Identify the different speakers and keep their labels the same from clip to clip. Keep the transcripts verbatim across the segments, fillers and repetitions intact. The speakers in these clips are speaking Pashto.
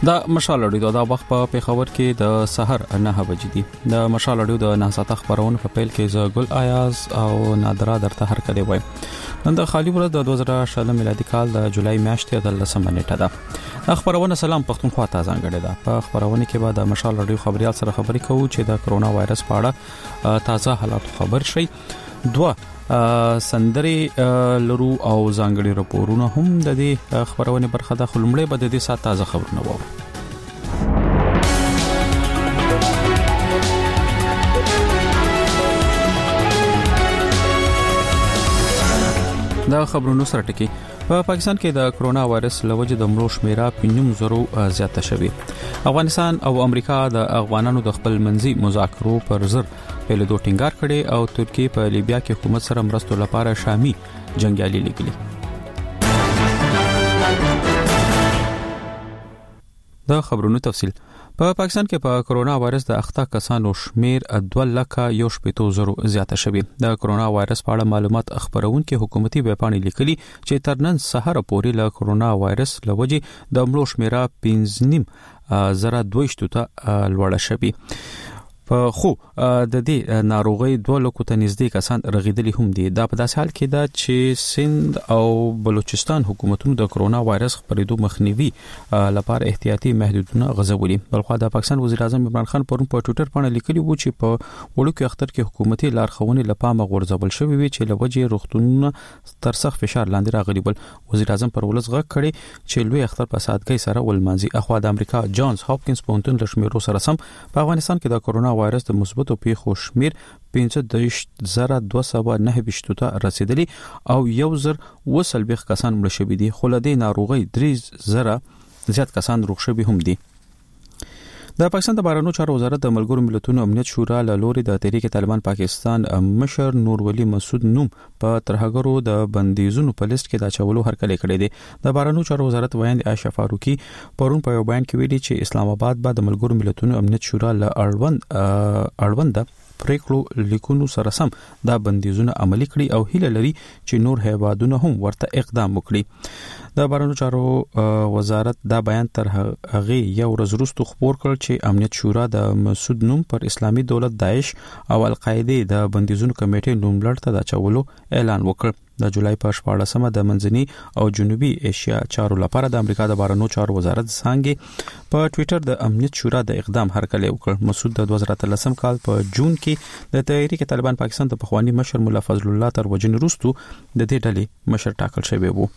Speaker 1: د مشال اړیو د وخت په پیښور کې د سحر نه بجې دي. د مشال اړیو د نه ساعت خبرونه په پیل کې ز ګل آیاز او نادرا درته هر کله وای. نن د خالی ورځ د دوه زره شلم میلادي کال د جولای میاشتې د لسمه نیټه ده. خبرونه سلام پښتونخوا ته ځانګړې ده. په خبرونه کې به د مشال اړیو خبريال سره خبرې کوو چې د کرونا وایرس په اړه تازه حالات خبر شي. دوه سندري لرو او ځانګړي راپورونه هم د دې خبرونه برخه ده. خلمړې به د دې سات تازه خبرونه وو. دا خبرونه سره ټکی په پاکستان کې د کرونا وایرس لوجه د مړو شمیره پنځم زرو زیاته شوه. افغانستان او امریکا د افغانانو د خپل منځي مذاکرو پر زر په لیدو ټینګار کړي او ترکیه په لیبیا کې حکومت سره مرستو لپاره شامي جنگیالي لګلي. دا خبرونه تفصیل په پاکستان کې په کرونا وایرس د اخته کسانو شمیر دوه لکه یو شپږ زرو زیاته شوه. د کرونا وایرس په اړه معلومات خبرونکو حکومتي ویبپاڼې لیکلي چې تر نن سهار پورې له کرونا وایرس لوجي د مړو شمیره پنځه نیم زره دوه شپږ ته لوړه شوه. په خو د دې ناروغي دوه لکو ته نږدې کسان رغیدلي هم دي. دا په داسې حال کې ده چې سند او بلوچستان حکومتونو د کرونا وایرس خپرېدو مخنیوي لپاره احتیاطي محدودونه غځولي. بلخو د پاکستان وزیر اعظم عمران خان پرون په ټوئیټر باندې لیکلي و چې په وړو کې اختر کې حکومتي لارښوونې لپاره غورځول شوې وي چې لوجه روغتونونه تر سخت فشار لاندې راغلي. بل وزیر اعظم پر ولس غږ کړي چې لوی اختر په سادګۍ سره ولمانځي. اخوا د امریکا جانز هاپکینز پونتون لشمیرو سره سم په افغانستان کې د کرونا وایرس د مثبتو پیښو شمیر پنځه زره دوه سوه نهه ویشت ته رسیدلی او یو زر وسلبخ کسان مړ شوي دي. خو له دې ناروغي درې زره زیات کسان روغ شوي هم دي. د پاکستان د بهرنیو چارو وزارت د ملګرو ملتونو امنیت شورا له لوري د تحریک طالبان پاکستان مشر نور ولی مسعود نوم په ترهګرو د بندیزونو په لیست کې د چولو هرکلی کړی دی. د بهرنیو چارو وزارت وایي عائشہ فاروقی پرون په یو بیان کې ویلي چې اسلام آباد به د ملګرو ملتونو امنیت شورا له اړوند اړوند پریکړو لیکونو سره سم دا بندیزونه عملي کړي او هیله لري چې نور هیوادونه هم ورته اقدام وکړي. د بهرنیو چارو وزارت دا بیان تر هغه یو ورځ وروسته خبر کړ چې امنیت شورا د مسعود نوم پر اسلامي دولت داعش او القاعده د بندیزونو کمیټې نوم لړ ته چولو اعلان وکړ. د جولای په شپاړسمه د منځني او جنوبي ایشیا چارو لپاره د امریکا د بهرنیو چارو وزارت څنګه په ټوئیټر د امنیت شورا د اقدام هرکلی وکړ. مسعود د دوه زره اتلسم کال په جون کې د تحریک طالبان پاکستان د پخوانی مشر مولا فضل الله تر وجنې وروسته د دې ډلې مشر ټاکل شوی وو.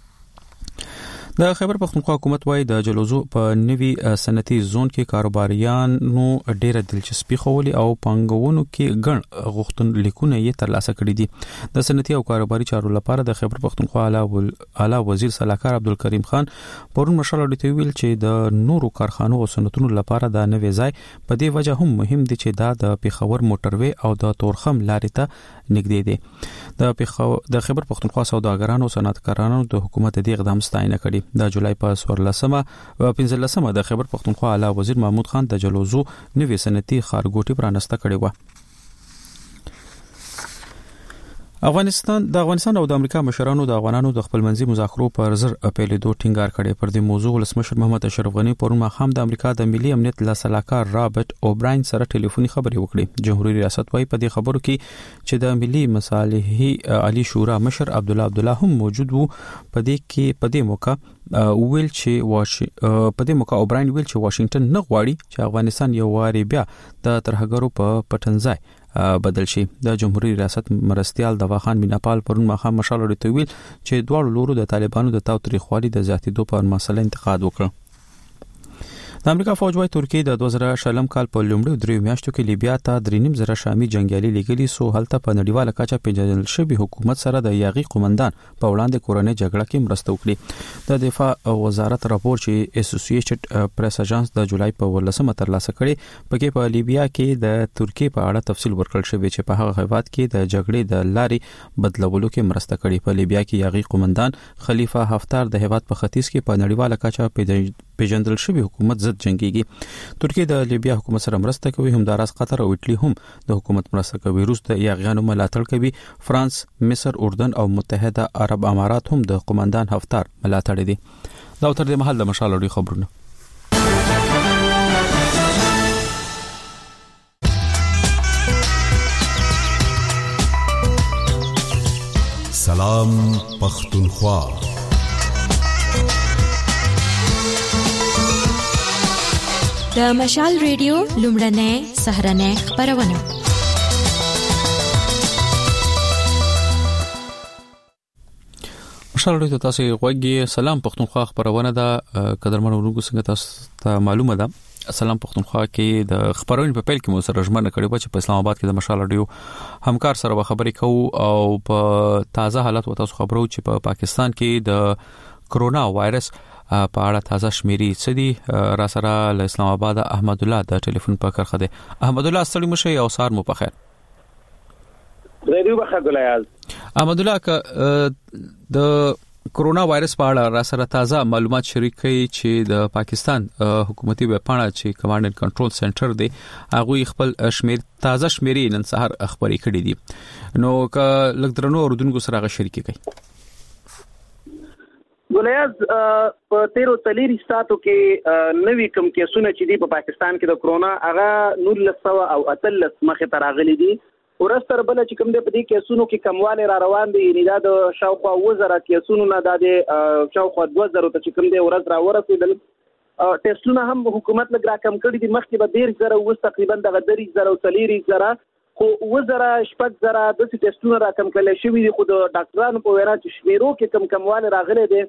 Speaker 1: د خیبر پختونخوا حکومت وايي د جلوزو په نوي صنعتي زون کې کاروباریانو ډېره دلچسپي خولي او پنګونو کې ګڼ غوښتن لیکونه یې ترلاسه کړي دي. د صنعتي او کاروباري چارو لپاره د خیبر پختونخوا اعلی وزیر صلاحکار عبدالکریم خان پرون مشال اړیته ویل چې د نورو کارخانو او صنعتونو لپاره د نوي ځای په دې وجه هم مهم دي چې دا د پیښور موټروي او د تورخم لارې ته نږدې دي. د پیښور د خیبر پختونخوا سوداګرانو او صنعتکارانو د حکومت د اقدام ستاینه کړې. د جولای په څوارلسمه او پنځلسمه د خیبر پختونخوا اعلی وزیر محمود خان د جلوزو نوې صنعتي ښارګوټي پرانسته کړې و. افغانستان د افغانستان او د امریکا مشرانو د افغانانو د خپلمنځي مذاکرو پر زر اپیلیدو ټینګار کړي. پر دې موضوع ولسمشر محمد اشرف غنی پرون ماښام د امریکا د ملي امنیت لا سلاکار رابرټ اوبراین سره ټلیفوني خبرې وکړې. جمهوریت ریاست وايي په دې خبرو کې چې د ملي مصالحې عالی شورا مشر عبد الله عبد الله هم موجود وو. په دې کې په دې موقع ویل چې واش په دې موقع اوبراین ویل چې واشنگټن نه غواړي چې افغانستان یو واري بیا د ترهګرو په پټنځای بدل شي. د جمهوریت ریاست مرستيال دوا خان میناپال پرون ماښام مشال اړیته ویل چې دواړو لورو د طالبانو د تاوتریخوالي د زیاتېدو پر مسله انتقاد وکړ. د امریکا فوج وايي ترکیه د دوه زره شلم کال په لومړیو دریو میاشتو کې لیبیا ته درې نیم زره شامي جنگیالي لګلي سو هلته په نړیواله کچه پیژندل شوی حکومت سره د یاغي قومندان په وړاندې کورنۍ جګړه کې مرسته وکړي. د دفاع وزارت راپور چې اسوسییټډ پریس اژانس د جولای په ولسمه ترلاسه کړي پکې په لیبیا کې د ترکیه په اړه تفصیل ورکړل شوی چې په هغه هیواد کې د جګړې د لارې بدلولو کې مرسته کړي. په لیبیا کې یاغي قومندان خلیفہ حفتر د هیواد په ختیځ کې په نړیواله کچه پیژندل شوی حکومت ضد جنگيږي. ترکیه د لیبیا حکومت سره مرسته کوي. همداراز قطر او ایټلی هم د حکومت مرسته کوي. روس د یاغیانو ملاتړ کوي. فرانس، مصر، اردن او متحده عرب امارات هم د قومندان حفتر ملاتړ دي. دا تر دې مهال د مشال اړیو خبرونه.
Speaker 2: سلام پختونخوا.
Speaker 3: د مشال ریډیو لومړنۍ سهرنۍ خبرونه.
Speaker 1: مشال ریډیو تاسو غوږی سلام پختونخوا خبرونه ده. قدرمن ورونکو څنګه تاسو ته معلومه ده سلام پختونخوا کې د خبرونې په پیل کې مو سره ژمنه کړې و چې په اسلام آباد کې د مشال ریډیو همکار سره خبرې کوو او په تازه حالت و تاسو خبرو چې په پا پاکستان کې د کرونا وایرس په اړه تازه شمیرې څه دي. را سره له اسلام آباد احمد الله د ټلیفون په کرخه ده. احمد الله ستړي مشه او سار مو په خیر.
Speaker 4: ریډیو بخښه ګلایاز.
Speaker 1: احمد الله د کرونا وایرس په اړه را سره تازه معلومات شریک کړي چې د پاکستان حکومتي وپاڼه چې کمانډ اینڈ کنټرول سنټر دی هغه خپل شمیر تازه شمیرې نن سحر خبرې کړې دي. نو ک لګدرنو اوردونکو سره غو شریک کړي.
Speaker 4: ګلایاز په تیرو تلیری ساتو کې نوې کم کیسونه چې دی په پاکستان کې د کرونا هغه نولس سوه او اتلس مخه تراغلي دي. ورستر بل چې کوم د پدې کیسونو کې کمواله را روان دي یعنی دا د شاوخوا وزره کیسونو نه د شاوخوا دوه زره ته چې کوم د ورځ را ورسېدل. ټیسټونه هم حکومت لګرا کم کړی دي. مخکې به ډیر زره وس تقریبا د غدري زره او تلیری زره خو وزره شپږ زره د ټیسټونه را کم کړل شوی دي. خو د ډاکټرانو په وینا چې شمیرو کې کم کمواله راغلي دي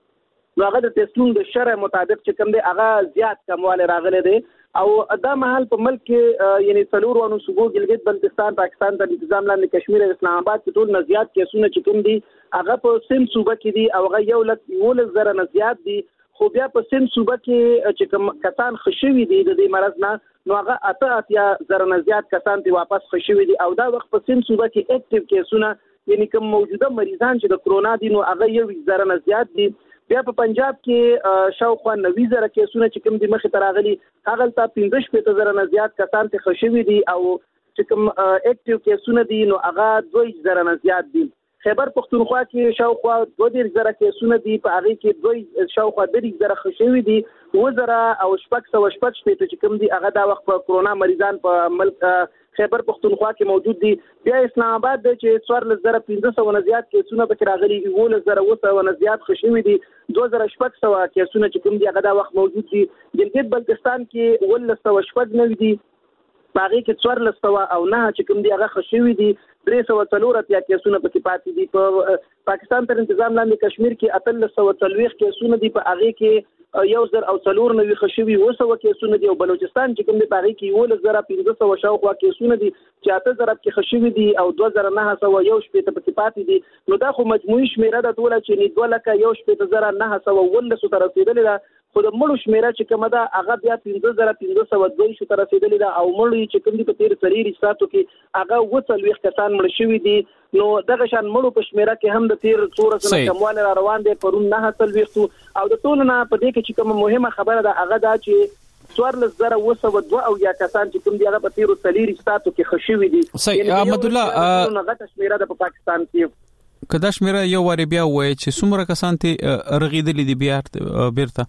Speaker 4: نو هغه د ټیسټونو د شرع مطابق چې کوم دی هغه زیات کمواله راغلي دي. او دا محل په ملک کې یعنی څلور ونو صوبو ګلګت بلتستان پاکستان ته نظام لاندې کشمیر اسلام آباد کې ټول نزيات کیسونه چې کوم دي هغه په سیم صوبه کې دي او هغه یو لک یو لک زره نزيات دي. خو بیا په سیم صوبه کې چې کوم کسان خښوي دي د دې مرض نه نو هغه اته اتیا زره نزيات کسان ته واپس خښوي دي. او دا وخت په سیم صوبه کې اکټیو کیسونه یعنی کوم موجوده مریضان چې د کرونا دي نو هغه یو زره نزيات دي. بیا په پنجاب کې شاوخوا نوي زره کیسونه چې کوم د مخې تراغلي هغه ته پنځه شپږ زره نه زیات کسان ته خښوي دي او چې کوم اکټیو کیسونه دي نو هغه دوه زره نه زیات دي. خیبر پختونخوا کې شاوخوا دوه زره کیسونه دي په هغه کې دوه شاوخوا درې زره خښوي دي. وزره او شپږ سوه شپږ شپږ چې کوم دي هغه دا وخت په کرونا مریضان په ملک خیبر پختونخوا کې موجود دي. بیا اسلام آباد د چې څوارلس زره پنځه سوه نه زیات کیسونه پکې راغلي یولس زره اوه سوه نه زیات خښوي دي. دوه زره شپږ سوه کیسونه چې کوم دي هغه دا وخت موجود دي. ګلګت بلتستان کې اوولس سوه شپږ نوي دي په هغې کې څوارلس سوه او نهه چې کوم دي هغه خښوي دي. درې سوه څلور اتیا کیسونه پکې پاتې دي. په پاکستان تر انتظام لاندې کشمیر کې اتلس سوه څلوېښت کیسونه دي په هغې کې یو زر او څلور نوي خښوي اوه سوه کیسونه دي. او بلوچستان چې کوم دي په هغې کې یولس زره پنځه سوه شاوخوا کیسونه دي چې اته زره پکې خښوي دي او دوه زره نهه سوه یو شپېته پکې پاتې دي. نو دا خو مجموعي شمېره ده ټوله چې دوه لکه یو شپېته زره نهه سوه اوولسو ته رسېدلې ده. خو د مړو شمېره چې کومه ده هغه بیا پنځه زره پنځه سوه دویشتو ته رسېدلې ده او مړو چې کوم دي په تېر څلېرو ساعتو کې هغه اووه څلوېښت کسان مړه شوي دي. نو دغه شان مړو په شمېره کې هم د تېر څو ورځو نه کموالی را روان دی. پرون نهه څلوېښتو او د ټولو نه په دې کې چې کومه مهمه خبره ده هغه دا چې څوارلس زره اوه سوه دوه اویا کسان چې کوم دي هغه په تېرو څلېرو ساعتو کې خښوي دي.
Speaker 1: احمد الله
Speaker 4: غټه شمېره ده په پاکستان کې.
Speaker 1: که دا شمېره یو وارې بیا ووایي چې څومره کسان ته رغېدلي دي بیا بیرته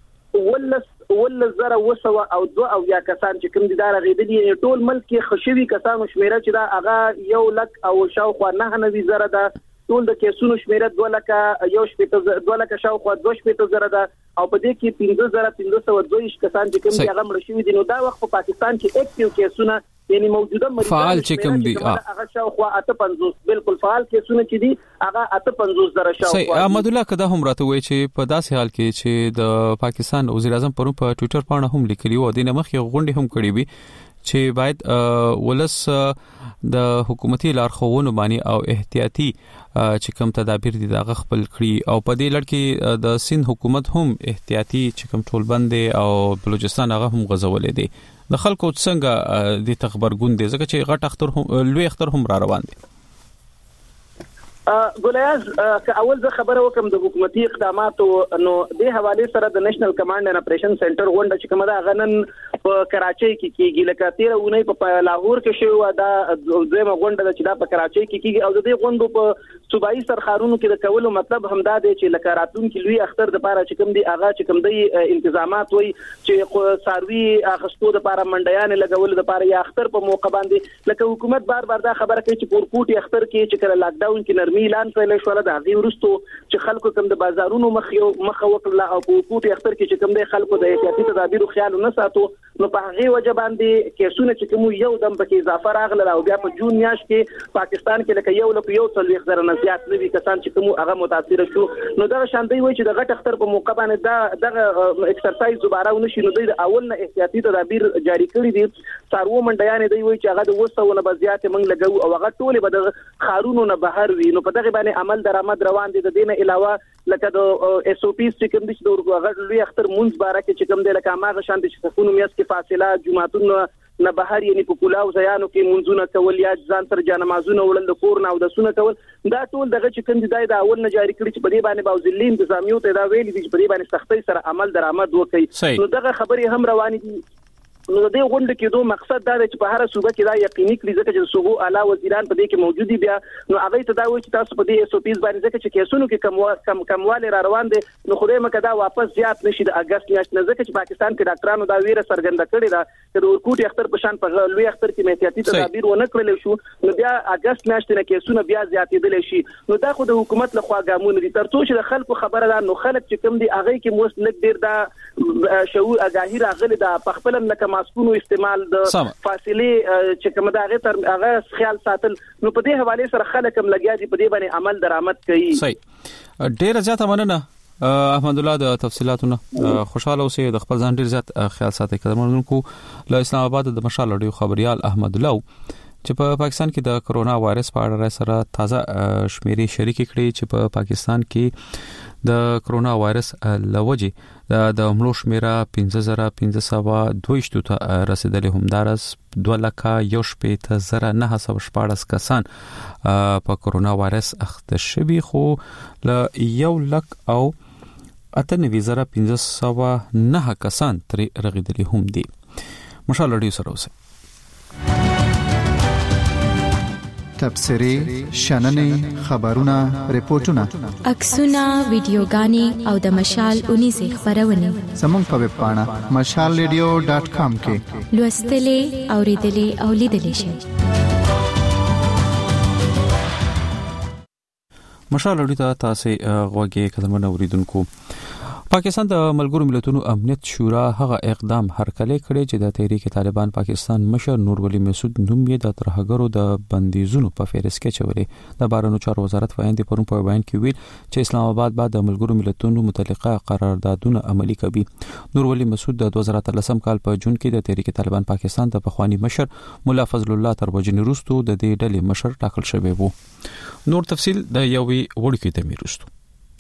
Speaker 4: ولس ولس زره اوه سوه او دوه اویا کسان چې کوم دي دا رغېدلي ټول ملک کې خښوي کسانو شمېره چې دا هغه یو لک او شاوخوا نهه نوي زره ده. ټول د کیسونو شمېره دوه لکه یو شپېته دوه لکه شاوخوا دوه شپېته زره ده او په دې کې پنځه زره پنځه سوه دویشت کسان چې کوم دي هغه مړه شوي دي. نو دا وخت په پاکستان کې اکټیو کیسونه یعنی موجوده مریضان
Speaker 1: فعال چې کوم دي
Speaker 4: هغه شاوخوا اته پنځوس بالکل فعال کیسونه چې دي هغه اته پنځوس زره شاوخوا.
Speaker 1: صحیح. احمد الله کدا هم راته وایي چې په داسې حال کې چې د پاکستان وزیر اعظم پرون په ټوئیټر باندې هم لیکلی و د نمخ یو غونډه هم کړې وي چې باید ولس د حکومتي لارښوونو باندې او احتیاطي چې کوم تدابیر دي دا خپل کړي او په دې لړ کې د سند حکومت هم احتیاطي چې کوم ټول بند او بلوچستان هغه هم غزولې دي. د خلکو څنګه د تخبرګون دي ځکه چې غټ اختر هم لوی اختر هم را روان دي.
Speaker 4: ګلایاز که اول زه خبره وکم د حکومتي اقداماتو نو د حواله سره د نېشنل کمانډ اینڈ اپریشن سنټر غونډه چې کومه ده غنن په کراچۍ کې کیږي لکه تیر اونۍ په لاهور کې شو دا زموږ غونډه چې دا په کراچۍ کې کیږي او د دې غونډو په صوبایي سرخارونو کې د کولو مطلب همدا دی چې لکه راتلونکي لوی اختر د لپاره چې کوم دی هغه چې کوم دی انتظامات وي چې ساروي اخستو د لپاره منډیان لګول د لپاره یا اختر په موقع باندې لکه حکومت بار بار دا خبره کوي چې پورکوټي اختر کې چې کله لاک ډاون کې نرمي اعلان کړل شو د هغه ورستو چې خلکو کوم د بازارونو مخ یو مخ وکړه او پورکوټي اختر کې چې کوم دی خلکو د احتیاطي تدابیر خیال نه ساتو نو په هغه وجه باندې کیسونه چې کوم یو دم پکې اضافه راغله او بیا په جون میاشت کې پاکستان کې لکه یو لکه یو څلوي زره نه زیات نوي کسان چې کوم هغه متاثر شو نو دا شاندې وایي چې د غټ اختر په موقع باندې دا دغه ایکسرسایز دوباره ونشي نو د اول نه احتیاطي تدابیر جاری کړی دي سارو منډیان دی وایي چې هغه د وسونه بزیات موږ لګو او هغه ټول به د خارونو نه بهر وي نو په دغه باندې عمل درآمد روان دي د دینه علاوه لکه د اس او پی چې کوم دي د هغه لوی اختر مونږ بارکه چې کوم دی لکه ماغه شاندې چې تفونو میاس کې فاصله جمعهتون نه بهر یعنی په کولاو ځایانو کې منځونه کول یا ځان سره جنمازونه وړل د کور نه او د سونه کول دا ټول دغه چې کوم دی دا اول نه جاری کړی چې په دې باندې باوزلین انتظامیو ته دا ویل دي چې په دې باندې سختۍ سره عمل درآمد وکړي نو دغه خبرې هم روانې دي نو د دې غونډه کې دوه مقصد دا دی چې په هر صوبه کې دا یقیني کړي ځکه چې صوبو اعلی وزیران په دې کې موجود دي بیا نو هغه ته دا وایي چې تاسو په دې اس او پی باندې ځکه چې کیسونو کې کم کم کمواله را روان دي نو خدای مکه دا واپس زیات نشي د اگست میاشت نه ځکه چې پاکستان کې ډاکټرانو دا ویره څرګنده کړې ده چې د ورکوټي اختر په شان په لوی اختر کې احتیاطي تدابیر ونه کړل شو نو بیا اگست میاشت نه کیسونه بیا زیاتېدل شي نو دا خو د حکومت لخوا ګامونه دي ترڅو چې د خلکو خبره ده نو خلک چې کوم دي هغه کې موس لګ ډیر دا شعور اگاهی راغلي دا په خپل لکه ماسکونو استعمال د فاصله چې کوم دا غیر تر هغه خیال ساتل نو په دې حواله سره خلک هم لګیا دي په دې باندې عمل درآمد کوي
Speaker 1: صحیح ډیر زیاته مننه احمد الله د تفصيلاتونه خوشاله اوسئ د خپل ځان ډیر زیات خیال ساتئ قدرمنونکو له اسلام آباد د مشال رادیو خبريال احمد الله چې په پاکستان کې د کرونا وایرس په اړه سره تازه شمیرې شریک کړي چې په پاکستان کې د کرونا وایرس لوجه د مړو شمیره پنځه زره پنځه سوه دوه ته رسیدلې همدارس دوه لکه یو شپېته زره نه سوه شپاړس کسان په کرونا وایرس اخته شوي خو ل یو لک او اته نوي زره پنځه سوه نه کسان ترې رغیدلي هم دي مشال رادیو سره اوسئ
Speaker 5: تبصري شننې خبرونه ریپورتونه
Speaker 3: عکسونه ویډیوګانې او د مشال اونې سه خبرونه
Speaker 5: زموږ په ویب پاڼه مشال ریډیو ډاټ کام کې
Speaker 3: لوستلې اوریدلې او لیدلې شئ
Speaker 1: مشال رادیو ته تاسو غوږی قدرمن اوریدونکو پاکستان د ملګرو ملتونو امنیت شورا هغه اقدام هرکلی کړی چې د تحریک طالبان پاکستان مشر نور ولی مسعود نوم یې د ترهګرو د بندیزونو په فهرست کې چولې د بهرنیو چارو وزارت وایي پرون په بیان کې ویل چې اسلام آباد بعد د ملګرو ملتونو متعلقه قراردادونه عملي کوي نور ولی مسعود د دوه زره اتلسم کال په جون کې د تحریک طالبان پاکستان د پخوانی مشر مولا فضل الله تربجنی روستو د دې ډلې مشر ټاکل شوی وو نور تفصيل د یوې وړوکې تمې روستو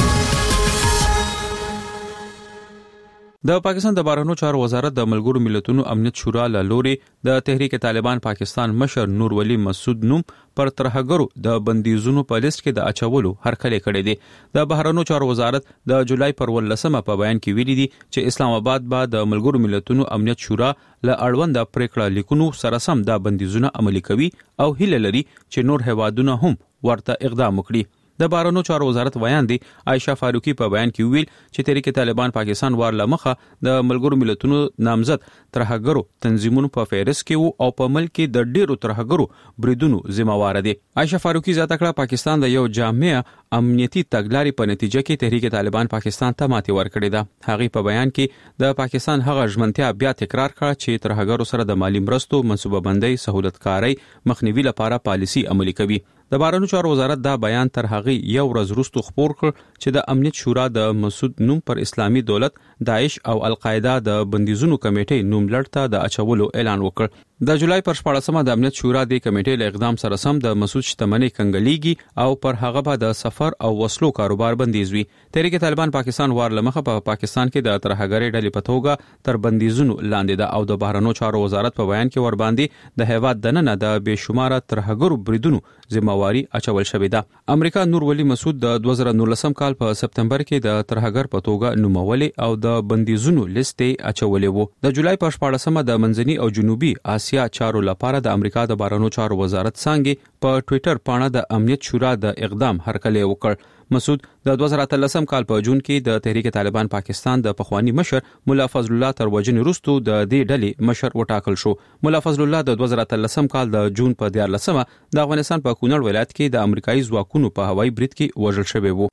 Speaker 1: د پاکستان د بهرنیو چارو وزارت د ملګرو ملتونو امنیت شورا له لوري د تحریک طالبان پاکستان مشر نور ولی مسعود نوم پر ترهګرو د بندیزونو په لیست کې د اچولو هرکلی کړی دی د بهرنیو چارو وزارت د جولای پر ولسمه په بیان کې ویلي دي چې اسلام آباد به د ملګرو ملتونو امنیت شورا له اړوند پریکړه لیکونو سره سم د بندیزونو عملي کوي او هیله لري چې نور هیوادونه هم ورته اقدام وکړي د بهرنیو چارو وزارت بیان دی عائشہ فاروقی په بیان کې ویل چې تحریک طالبان پاکستان ورله مخه د ملګرو ملتونو نامزد ترهګرو تنظیمونو په فهرست کې وو او په ملک کې د ډیرو ترهګرو بریدونو ذمہوار دي عائشہ فاروقی زیاته کړه پاکستان د یو جامع امنیتي تګلارې په نتیجه کې تحریک طالبان پاکستان ته ماتې ورکړې ده هغه په بیان کې د پاکستان هغه ژمنتیا بیا تکرار کړه چې ترهګرو سره د مالی مرستو منصوبه بندۍ سہولتکاري مخنیوي لپاره پالیسی عملي کوي د بهرنیو چارو وزارت دا بیان تر هغه یو ورځ وروسته خبر کړ چې د امنیت شورا د مسعود نوم پر اسلامي دولت داعش او القاعده د بندیزونو کمیټې نوم لړته د اچولو اعلان وکړ د جولای پر شپاړسمه د امنیت شورا د کمیټې له اقدام سره سم د مسعود شتمنۍ کنګلیږي او پر هغه به د سفر او وسلو کاروبار بندیز وي. تحریک طالبان پاکستان وار لمخه په پا پاکستان کې د ترهګرۍ ډلې په توګه تر بندیزونو لاندې ده او د بهرنیو چارو وزارت په بیان کې ور باندې د هیواد دننه د بشماره ترهګرو بریدونو ذمہواری اچول شوې ده. امریکا نور ولی مسعود د دوه زره نولسم کال په سپتمبر کې د ترهګر په توګه نومولې او د بندیزونو لیست اچولې وو. د جولای په شپاړسمه د منځني او جنوبي اسیا چارو لپاره د امریکا د بهرنیو چارو وزارت څنګه په ټوئیټر پاڼه د امنیت شورا د اقدام هرکلی وکړ. مسعود د دوه زره اتلسم کال په جون کې د تحریک طالبان پاکستان د پخوانی مشر مولا فضل الله تر وجنې وروسته د دې ډلې مشر وټاکل شو. مولا فضل الله د دوه زره اتلسم کال د جون په دیارلسمه د افغانستان په کونړ ولایت کې د امریکایي ځواکونو په هوایي برید کې وژل شوی وو.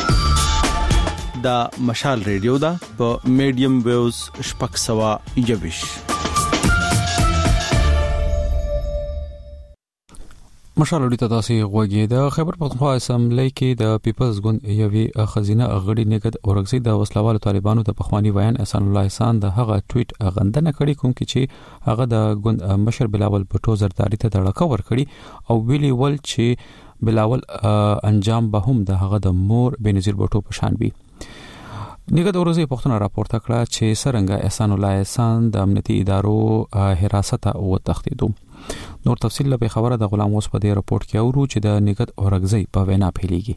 Speaker 6: دا مشال ریډیو دا په میډیم ویوز شپږ سوه یوویش.
Speaker 1: مشال اړیته تاسو غوږی د خیبر پختونخوا اسمبلی کې د پیپلز ګوند یوې خزینه غړي نګد اورګزي د وسلوالو طالبانو د پخوانی بیان احسان الله احسان د هغه ټویټ غندنه کړې کوم کې چې هغه د ګوند مشر بلاول بټو زرداری ته دړکه ور کړی او ویلي ول چې بلاول انجام به هم د هغه د مور بنظیر بټو په شان وي. نګد اورګزي پښتون راپورته کړه چې سرنګ احسان الله احسان د امنیتي ادارو حراست او تختیدو. نور تفصیل له خبره د غلام اوس په دې رپورت کې اورو چې د نګد اورګزي په وینا پھیلیږي.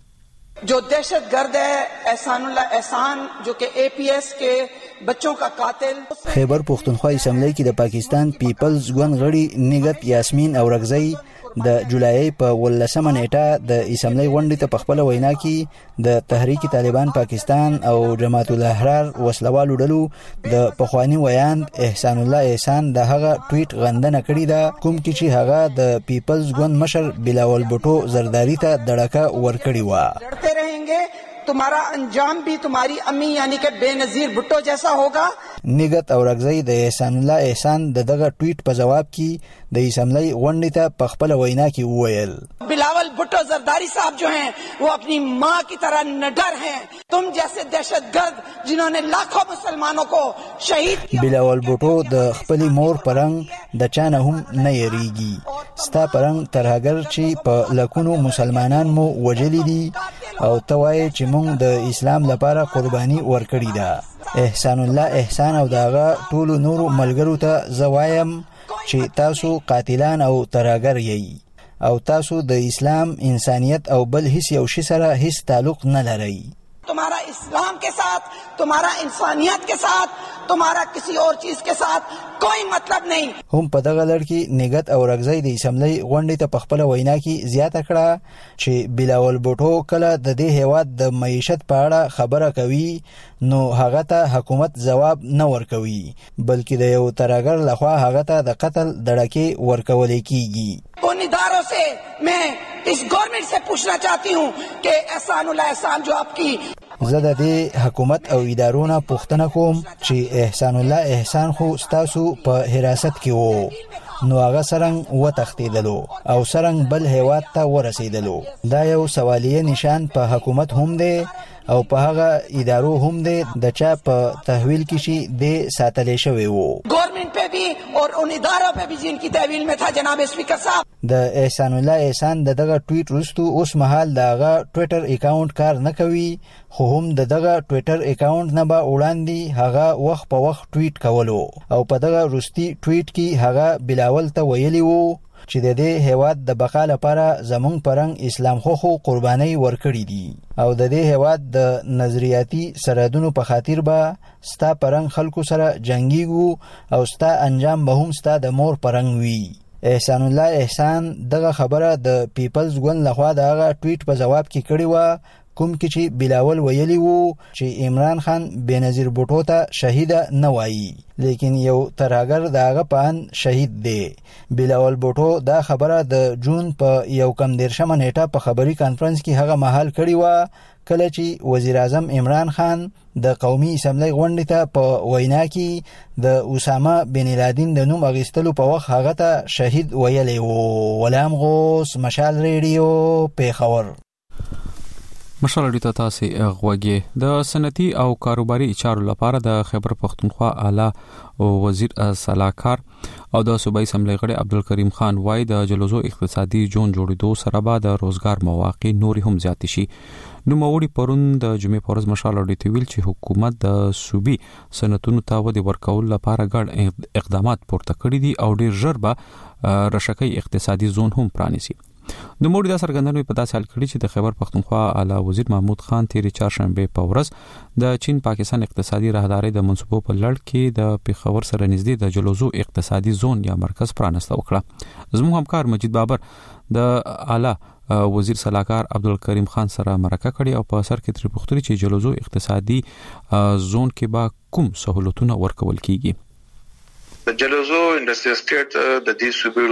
Speaker 7: जो दहशत गर्द है एहसानुल्लाह एहसान जो कि एपीएस के बच्चों का कातिल.
Speaker 8: खैबर पख्तूनख्वा اسمبلی کې د پاکستان پیپلز ګوند غړي نګد یاسمین اورګزي د جولای په ولسمه نیټه د اسمبلی غونډې ته په خپل وینا کې د تحریک طالبان پاکستان او جماعت الاحرار وسلوالو ډلو د پخوانی ویان احسان الله احسان د هغه ټویټ غندنه کړې ده کوم کې چې هغه د پیپلز ګوند مشر بلاول بټو زرداری ته دړکه ورکړې و.
Speaker 7: लड़ते रहेंगे तुम्हारा अंजाम भी तुम्हारी अम्मी यानी कि बेनजीर भुट्टो जैसा होगा.
Speaker 8: نګت اورګزي د احسان الله احسان د دغه ټویټ په جواب کې د اسمبلی غونډې ته په خپل وینا کې وویل
Speaker 7: بلاول بھٹو زرداری صاحب جو ہیں وہ اپنی ماں کی طرح نڈر ہیں. تم جیسے دہشت گرد جنہوں نے لاکھوں مسلمانوں کو شہید کیا.
Speaker 8: بلاول بھٹو د خپل مور پرنګ د چانه هم نه یریږي. ستا پرنګ ترهګر چې په لکونو مسلمانان مو وجلی دي او توای چې موږ د اسلام لپاره قرباني ورکړې ده. احسان الله احسان او داغه ټول نور ملګرو ته زوایم چې تاسو قاتلان او ترهګر یې او تاسو د اسلام انسانیت او بل هیڅ یو شي سره هیڅ تعلق نه لرئ.
Speaker 7: तुम्हारा इस्लाम के साथ तुम्हारा इंसानियत के साथ तुम्हारा किसी और चीज के साथ कोई मतलब नहीं.
Speaker 8: هم په دغه لړ کې نګت اورګزي د اسمبلی غونډې ته په خپل وینا کې زیاته کړه چې بلاول بټو کله د دې هیواد د معیشت په اړه خبره کوي نو هغه ته حکومت جواب نه ورکوي بلکې د یو ترهګر لخوا هغه ته د قتل دړکې ورکول کیږي.
Speaker 7: उन इदारों से मैं इस गवर्नमेंट से पूछना चाहती हूँ कि एहसानुल्लाह एहसान जो आपकी
Speaker 8: زه د دې حکومت او ادارو نه پوښتنه کوم چې احسان الله احسان خو ستاسو په حراست کې وو نو هغه سرنګ وتښتېدلو او سرنګ بل هیواد ته ورسېدلو. دا یو سوالیه نشان په حکومت هم دی او په هغه ادارو هم دی د چا په تحویل کې شي د ساتلې شوی وو.
Speaker 7: गवर्नमेंट पे भी और उन इदारों पे भी जिनकी तहवील में था जनाब स्पीकर साहब.
Speaker 8: د احسان الله احسان د دغه ټویټ وروسته اوس مهال دغه ټویټر اکاونټ کار نه کوي خو هم د دغه ټویټر اکاونټ نه به وړاندې هغه وخت په وخت ټویټ کولو او په دغه وروستي ټویټ کې هغه بلاول ته ویلي وو چې د دې هیواد د بقا لپاره زمونږ پرنګ اسلام خو خو قرباني ورکړي دي او د دې هیواد د نظریاتي سرحدونو په خاطر به ستا پرنګ خلکو سره جنگيږو او ستا انجام به هم ستا د مور پرنګ وي. احسان الله احسان دغه خبره د پیپلز ګوند لخوا دغه ټویټ په جواب کې کړی و کوم کې چې بلاول ویلی وو چې عمران خان بنظیر بوټو ته شهید نه وایي لیکن یو ترهګر دغه پان شهید دی. بلاول بوټو دا خبره د جون په یو کم دیرشمه نیټه په خبري کانفرنس کې هغه مهال کړی و کله چې وزیر اعظم عمران خان د قومي اسمبلی غونډې ته په وینا کې د اسامه بن لادن د نوم اغیستلو په وخت هغه ته شهید ویلی وو. غلام غوث، مشال ریډیو، پیښور.
Speaker 1: مشال اړیته تاسو غوږی د صنعتي او کاروباري چارو لپاره د خیبر پختونخوا اعلی وزیر صلاحکار او د صوبایي اسمبلی غړي عبدالکریم خان وای د جلوزو اقتصادي جون جوړېدو سره به د روزګار مواقع نوري هم زیات شي. نو موړي پرون د جمعې پورز مشال اړیته ویل چې حکومت د صوبي صنعتونو ته ودی ورکول لپاره ګډ اقدامات پورته کړی دي او ډیر ژر به رشکې اقتصادي زون هم پرانیسي. د موړي د سرګندنوي په داسې حال کړي چې د خیبر پختونخوا اعلی وزیر محمود خان تیری چهارشنبه په ورځ د چین پاکستان اقتصادي راهداري د منصوبو په لړ کې د پیښور سره نږدې د جلوزو اقتصادي زون یا مرکز پرانسته وکړه. زموږ همکار مجید بابر د اعلی وزیر صلاحکار عبدالکریم خان سره مرکه کړي او په اثر کې تر پختوري چې جلوزو اقتصادي زون کې با کوم سہولتونه ورکول کیږي.
Speaker 9: د جلوزو انډستری سټیټ د دې صوبې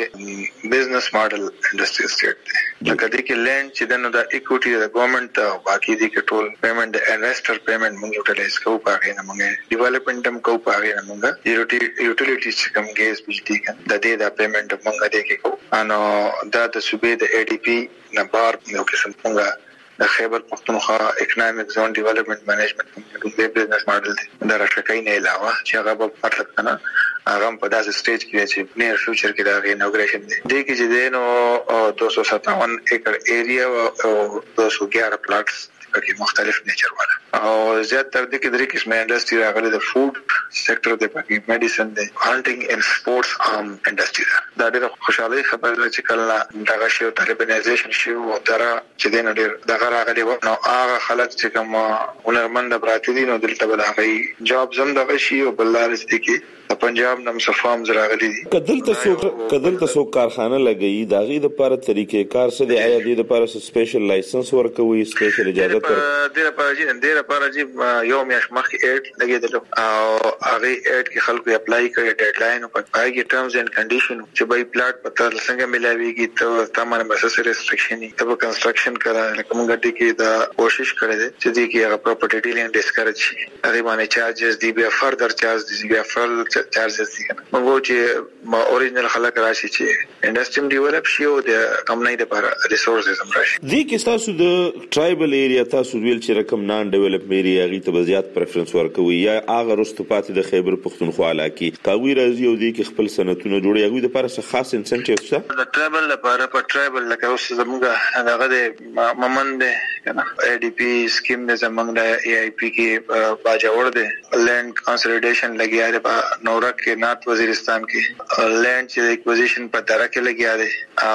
Speaker 9: لومبه بزنس ماډل انډستری سټیټ دی. لکه دې کې لند چې دنه د اکوټي د ګورنمنت او باقي دي کې ټول پیمنٹ د انویسټر پیمنٹ موږ یوټیلایز کوو پاره نه موږ ډیولپمنٹ هم کوو پاره نه موږ یوټیلیټیز چې کوم ګیس بجلی د دې د پیمنٹ موږ دې کې کوو. انو دا د صوبې د ای ډي پی نه بار یو قسم موږ د خیبر پختونخوا اکونومیک زون ډیولپمنٹ مینجمنت د بزنس ماډل دی. دا راټکای نه علاوه چې هغه په پټل کنه هغه په داسې سټیج کې چې نیر فیوچر کې دا انوګریشن دی. د کې چې دینو دو سو ستاون ایکر ایریا او دو سو ګیارہ پلاټس کې مختلف نیچر والا او زیات تر دې کې درې قسمه انډستری راغلي د فود سېکټر د پکې میډیسن دی هانټینګ اینڈ سپورتس ام انډستری دا ډېر خوشاله خبره ده چې کله دغه شی طالبانایزیشن شي او درا چې دین ډېر دغه راغلي نو هغه خلک چې کوم هنرمند براتې دي نو دلته بلغي جاب زم دغه شی او بلار کې د پنجاب نم صفام زراغلي دي.
Speaker 10: کدل تاسو کدل تاسو کارخانه لګي داغي د لپاره طریقې کار څه دی آیا د لپاره سپیشل لایسنس ورکوي سپیشل اجازه
Speaker 9: پر د لپاره چې د لپاره چې یو میاش مخکې اډ لګیدل او هغه اډ کې خلکو اپلای کړي ډیډلاین او پای کې ټرمز اینڈ کنډیشن چې به پلاټ پته څنګه ملاويږي ته تمام مسله ریستریکشن ته کنسټرکشن کړه کوم غټي کې دا کوشش کړي چې دې کې هغه پراپرټی ډیلینګ ډیسکریج شي هغه باندې چارجز دی بیا فردر چارج دی بیا فرل چارجز دي موږ چې ما اوریجنل خلک راشي چې انډستری ډیولپ شي او د کمپنۍ لپاره ریسورسز هم راشي.
Speaker 10: دې کې تاسو د ټرایبل ایریا تاسو ویل چې رقم نان ډیولپ ایریا غي ته زیات پریفرنس ورکوي یا هغه رستو پاتې د خیبر پختونخوا علاقې کاوی راځي او دې کې خپل صنعتونه جوړي هغه د لپاره څه خاص انسنټیو شته
Speaker 9: د ټرایبل لپاره په ټرایبل لکه اوس زموږ هغه د ممند کنه ای ډي پی سکیم د زموږ د ای آی پی کې باجوړ دی لینډ کنسولیډیشن لګیا دی نورک کې نارت وزیرستان کې لینډ چې ایکوزیشن په دره کې لګیا دی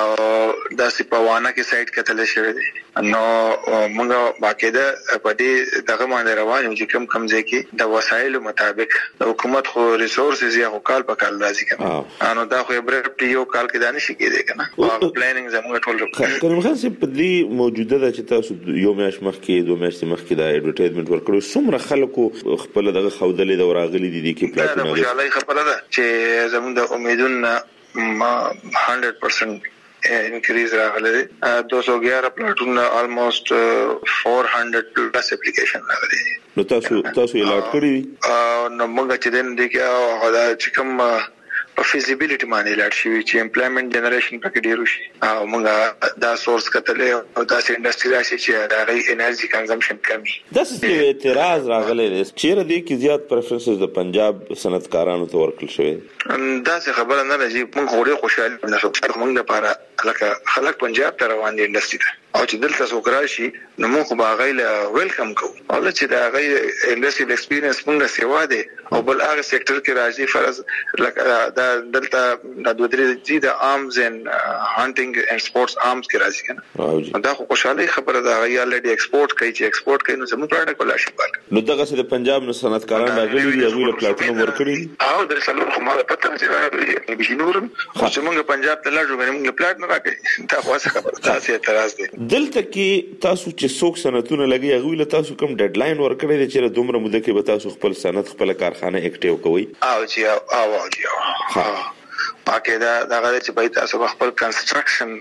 Speaker 9: او د سپوانه کې سایت کتل شوی دی نو موږ باقاعده په دې دغه باندې روان یو چې کوم کوم ځای کې د وسایلو مطابق د حکومت خو ریسورسز یا کال په کال راځي کنه نو دا خو برپټ یو کال کې دانش کېږي کنه او پلانینګ زموږ ټول
Speaker 10: کریم خان سي په دې موجوده ده چې تاسو یو میاش مخکې دوه میاشتې مخکې دا ایډورټایزمنت ورکړو څومره خلکو خپل دغه خودلې د وراغلي دي کې پلاټونه
Speaker 9: خوشاله خبره ده چې زموږ د امیدونو ما صد پرسنټ انکریز راغلی دو سو ګیارہ پلاټونه almost four hundred پلس اپلیکیشن راغلي
Speaker 10: نو تاسو تاسو یې لاټ کړی
Speaker 9: نو موږ چې دین دي کې هغه چې کوم په فیزیبিলিټی باندې لاټ شي چې امپلایمنت جنریشن پکې ډیرو شي او موږ دا سورس کتلې او دا انډستری راشي چې دا غي انرژي کنزمپشن کمی
Speaker 10: دا څه اعتراض راغلی دی چې ردی کې زیات پریفرنسز د پنجاب صنعتکارانو ته ورکړل شوی
Speaker 9: دا څه خبره نه راځي موږ غوړي خوشاله نه شو موږ لپاره لکه خلک پنجاب ته روان دي انډستری ته او چې دلته څوک راشي نو موږ به هغه له ویلکم کوو او چې دا هغه انډستری ایکسپیرینس موږ سیوا دي او بل هغه سېکټر کې راځي فرض لکه دا دلته د دوه درې د آرمز اند هانټینګ اند سپورتس آرمز کې راځي کنه دا خو خوشاله خبره ده هغه الریډي ایکسپورټ کوي چې ایکسپورټ کوي نو زموږ پروډکټ ولا شي پاک
Speaker 10: نو دغه څه د پنجاب نو صنعتکاران راغلي دي هغه له پلاټونو ورکړي
Speaker 9: او د څلور خو ما پته نه راغلي به نورم خو چې موږ پنجاب ته لاړو موږ پلاټ نه راکړي دا خو څه خبره تاسو اعتراض دي
Speaker 10: دلته کې تاسو چې څوک صنعتونه لګي هغه له تاسو کوم ډیډلاین ورکړی چې دومره موده کې به تاسو خپل صنعت خپل کارخانه اکټیو کوئ
Speaker 9: او چې او او چې پاکه دا دغه چې به تاسو خپل کنستراکشن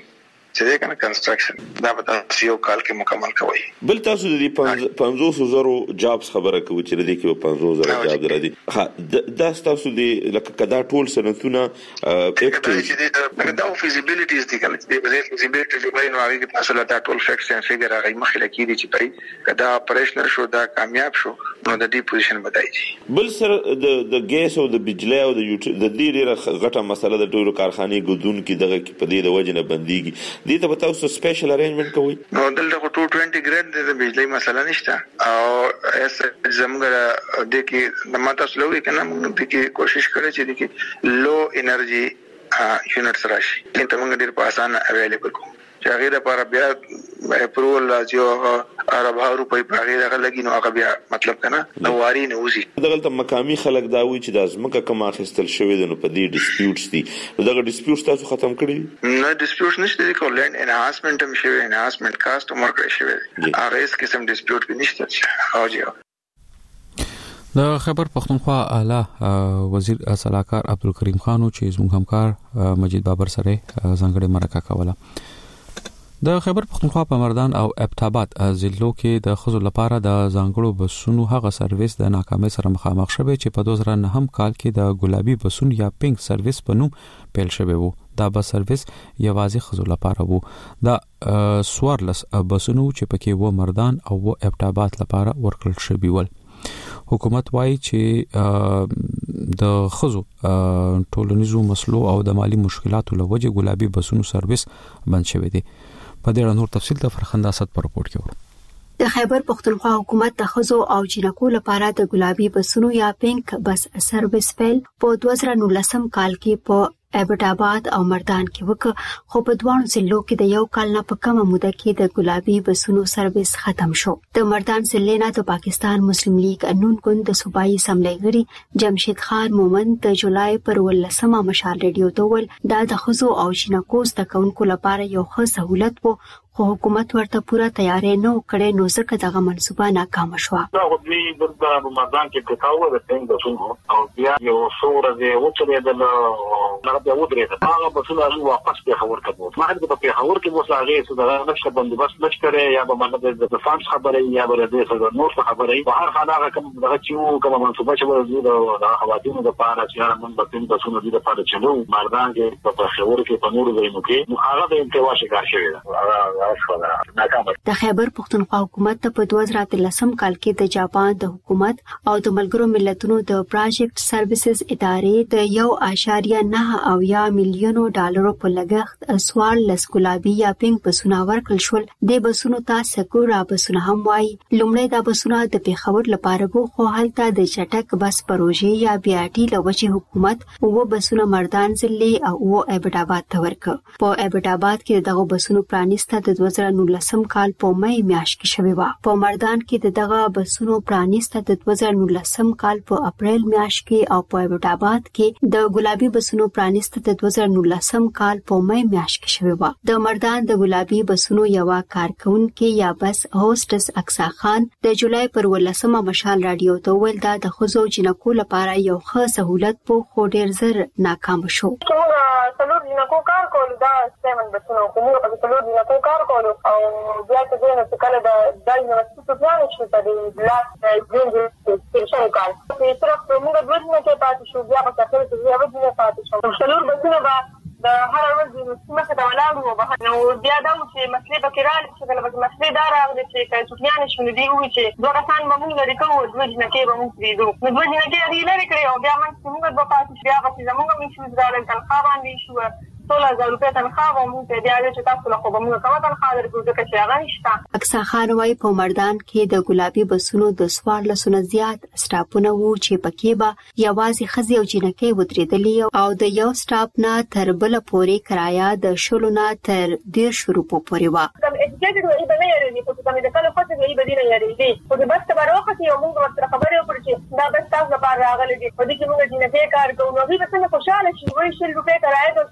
Speaker 9: چې دا کنه کنستراکشن دا به تاسو یو کال کې مکمل کوئ.
Speaker 10: بل تاسو د دې پنځوس زره جابس خبره کوي چې د دې کې پنځوس زره جاب درادي. ها دا تاسو د لکه کدا ټول سنتونه اکټیو
Speaker 9: چې دا فیزیبিলিټیز دي کنه چې د فیزیبিলিټی دی نو هغه کې تاسو لا ټول فیکټس اند فیګر هغه مخې لکې دي چې پای کدا اپریشنل شو دا کامیاب شو نو د دې پوزیشن بدایي.
Speaker 10: بل سره د د ګیس او د بجلی او د د دې ډیره غټه مسله د ټولو کارخانې ګډون کې دغه کې په دې د وجه نه بنديږي. دې ته تاسو سپیشل ارینجمنت کوي.
Speaker 9: نو دلته ټو بیس ګریډ د بجلی مسله نشته او اس زمګره د کې د ماته سلوي کنه موږ د کې کوشش کړو چې د کې لو انرژي یونټس راشي چې موږ ډیر په اسانه اویلیبل کوو چې هغه لپاره بیا اپروول راځي او عرب هارو په هغه دغه لګي نو هغه بیا مطلب کنه نو واری نه وزي.
Speaker 10: دغه ته مقامي خلک دا وی چې د ازمکه کما خستل شوی د نو په دې ډیسپیوټس دي دغه ډیسپیوټس تاسو ختم کړی
Speaker 9: نه ډیسپیوټس نشته د کولند انهانسمنت هم شوی انهانسمنت کاست عمر کړی شوی هغه اس قسم ډیسپیوټ به نشته او جی.
Speaker 1: د خیبر پختونخوا اعلی وزیر صلاحکار عبدالکریم خان چې زموږ همکار مجید بابر سره ځانګړي مرکه کوله. د خیبر پختونخوا په مردان او ابټاباد ضلعو کې د خزو لپاره د ځانګړو بسونو هغه سرویس د ناکامۍ سره مخامخ شوه چې په دوه زره نه کال کې د ګلابي بسونو یا پینک سرویس په نوم پیل شوی وو. دا بس سرویس یوازې خزو لپاره وو. دا سوارلس بسونو چې پکې و مردان او و ابټاباد لپاره ورکړل شوی ول. حکومت وايي چې د خزو ټولنیزو مسلو او د مالی مشکلاتو لوجه ګلابي بسونو سرویس بند شوی دی. په دې اړه نور تفصیل د فرخنده اسد پر رپورت کې ورو.
Speaker 11: د خیبر پختونخوا حکومت د خزو او جنکو لپاره د ګلابي بسونو یا پینک بس سرویس پیل په دوه زره نولسم کال کې په ابټاباد او مردان کې وک خو په دوه ضلعو کې د یو کال نه په کمه موده کې د ګلابي بسونو سرویس ختم شو. د مردان ضلع نه د پاکستان مسلم لیگ انون ګوند د صوبایي اسمبلی غړي جمشید خان مومن د جولای پر ولسمه مشال ریډیو ته ول دا د خزو او جنکو ستکونکو لپاره یو ښه سہولت وو خو حکومت ورته پوره تیارې نه وکړې نو ځکه دغه منصوبه ناکام شوه.
Speaker 12: دا د د مردان کې کتاوه د څنګه بسونو او بیا یو څوره د وڅلې د نه بیا ودرې دا هغه بسونه هغه واپس به خبر کړو. ما د په خبر کې وسه هغه څه د نشه بندوبست نش کړي یا به مطلب د فانس خبرې یا به د څه نور خبرې په هر حال هغه کوم دغه چې کوم منصوبه چې ورزو د حوادثو د پاره چې موږ په تاسو بسونه د پاره چلو مردان کې په خبر کې په نور ځایونو کې نو هغه د انتوا شکار شوی دی.
Speaker 11: د خیبر پختونخوا حکومت په دوه زره اتلسم کال کې د جاپان د حکومت او د ملګرو ملتونو د پروجیکټ سرویسز ادارې د یو اشاریه نه او یا میلیونو ډالرو په لګښت سوال لس ګلابي یا پینک بسونه ورکړل شول. د بسونو ته سکورا بسونه هم وایي. لومړی د بسونه د پیښور لپاره وو خو هلته د چټک بس پروژې یا بي آر ټي لوجه حکومت او بسونه مردان ضلع او ابټاباد ته ورکړ. په ابټاباد کې دغه بسونو پرانیسته د دوه زره نولسم کال په مې میاشت کې شوی و. په مردان کې دغه بسونو پرانیسته د دوه زره نولسم کال په اپریل میاشت کې او په ابټاباد کې د ګلابي بسونو پرانیسته د دوه زره نولسم کال په مې میاشت کې شوی و. د مردان د ګلابي بسونو یو کارکونکو یا بس هوسټس اکسا خان د جولای پر ولسمه مشال رادیو ته ویل دا د خزو جنکو لپاره یو ښه سہولت په خو ډیر زر ناکام شو.
Speaker 13: څلور جنکو کار کول دا سیمن بسونو کومه په څلور جنکو کار کول او بیا ته دغه کله د دای یونیورسيټي په پلان شو ته د لاس د جون د کال په طرف موږ د ورځې کې پاتې شو بیا په تاسو ته بیا ورځې پاتې شو. څلور بسونه به د هر ورځ مخه ته ولاړو به نو بیا دا چې مسلې به کړل چې کله به مسلې دا راغلي چې کله څوکیان شونه دی وي چې دوه کسان به موږ لري کوو د ورځې نه کې به موږ دیدو نو د ورځې نه کې دی لري کړی او بیا موږ به پاتې بیا به زموږ مې شو ځاله تنخواه باندې شو ټول هزار روپیا تنخواه و موږ ته بیا چې تاسو له خو به موږ کومه تنخواه درکو ځکه چې هغه نشته.
Speaker 11: اکسا خان وايي په مردان کې د ګلابي بسونو د سوار لسونه زیات سټاپونه وو چې پکې به یوازې خزي او جنکې ودرېدلې او د یو سټاپ نه تر بل پورې کرایه د شلو نه تر ډیر شروع پورې و.
Speaker 13: کوم اډیکیټډ وایي به نه یاري په کومه د کله فتح وایي به نه یاري دي او د بس ته وروخت یو موږ ورته خبرې وکړو چې دا بس تاسو لپاره راغلي دي په دې کې موږ جنکې کار کوو نو به څنګه خوشاله شي وایي شل روپیا کرایه د څونه خپل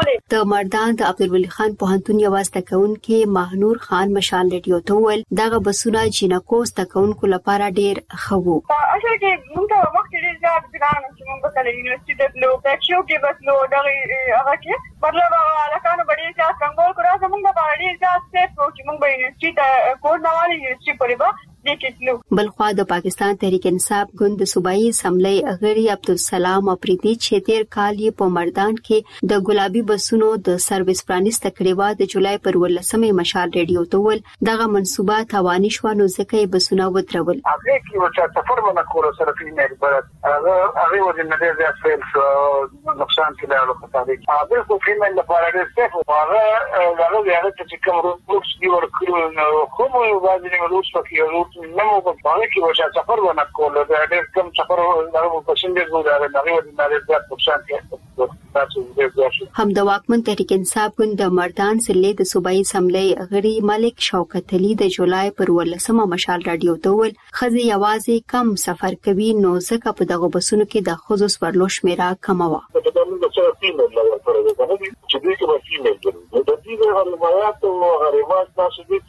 Speaker 11: د مردان د عبدالولي خان پوهنتون یو واستکون کې ماهنور خان مشال رادیو ته ول دغه بسونه جنکو استکون کو لپاره ډیر خو
Speaker 13: اصل کې موږ ته وخت ډیر زیات ګران چې موږ په یونیورسيټي د لو پښو کې بس لو دغه هغه کې مطلب علاقانو ډیر زیات څنګه کړو زموږ په ډیر زیات سټیپ چې موږ په یونیورسيټي ته کوډ نوالي یونیورسيټي پرېبا
Speaker 11: بلخوا د پاکستان تحریک انصاف ګوند صوبایي اسمبلی اغړي عبدالسلام اپریدي چې تیر کال یې په مردان کې د ګلابي بسونو د سرویس پرانیست کړیوا د جولای پر ولسمې مشال ریډیو ته ول دغه منصوبه توانی شو نو ځکه یې بسونه وترول
Speaker 12: هغه کې چې سفر باندې کول سره فینر برات هغه هغه ورته نه دی فیل شو نقصان کې له خطرې هغه خو فینر لپاره د سفر هغه هغه هغه چې کوم روکس دی ورکړو خو مو باندې روکس پکې نو په باندې کې وشه سفر ونه کول دا ډېر کم سفر دغه پسندې ګوراره دغه د نړۍ د نقصان کې
Speaker 11: هم د واکمن تحریک انصاف ګوند د مردان ضلع د صوبایي اسمبلی غړي ملک شوکت علي د جولای پر ولسمه مشال رادیو ته ول خزي یوازې کم سفر کوي نو ځکه په دغه بسونو کې د خصوص ورلو شمیره کم و
Speaker 12: چې دوی کې به فیمل ګرځي د دې غوړمات او غریبات تاسو دې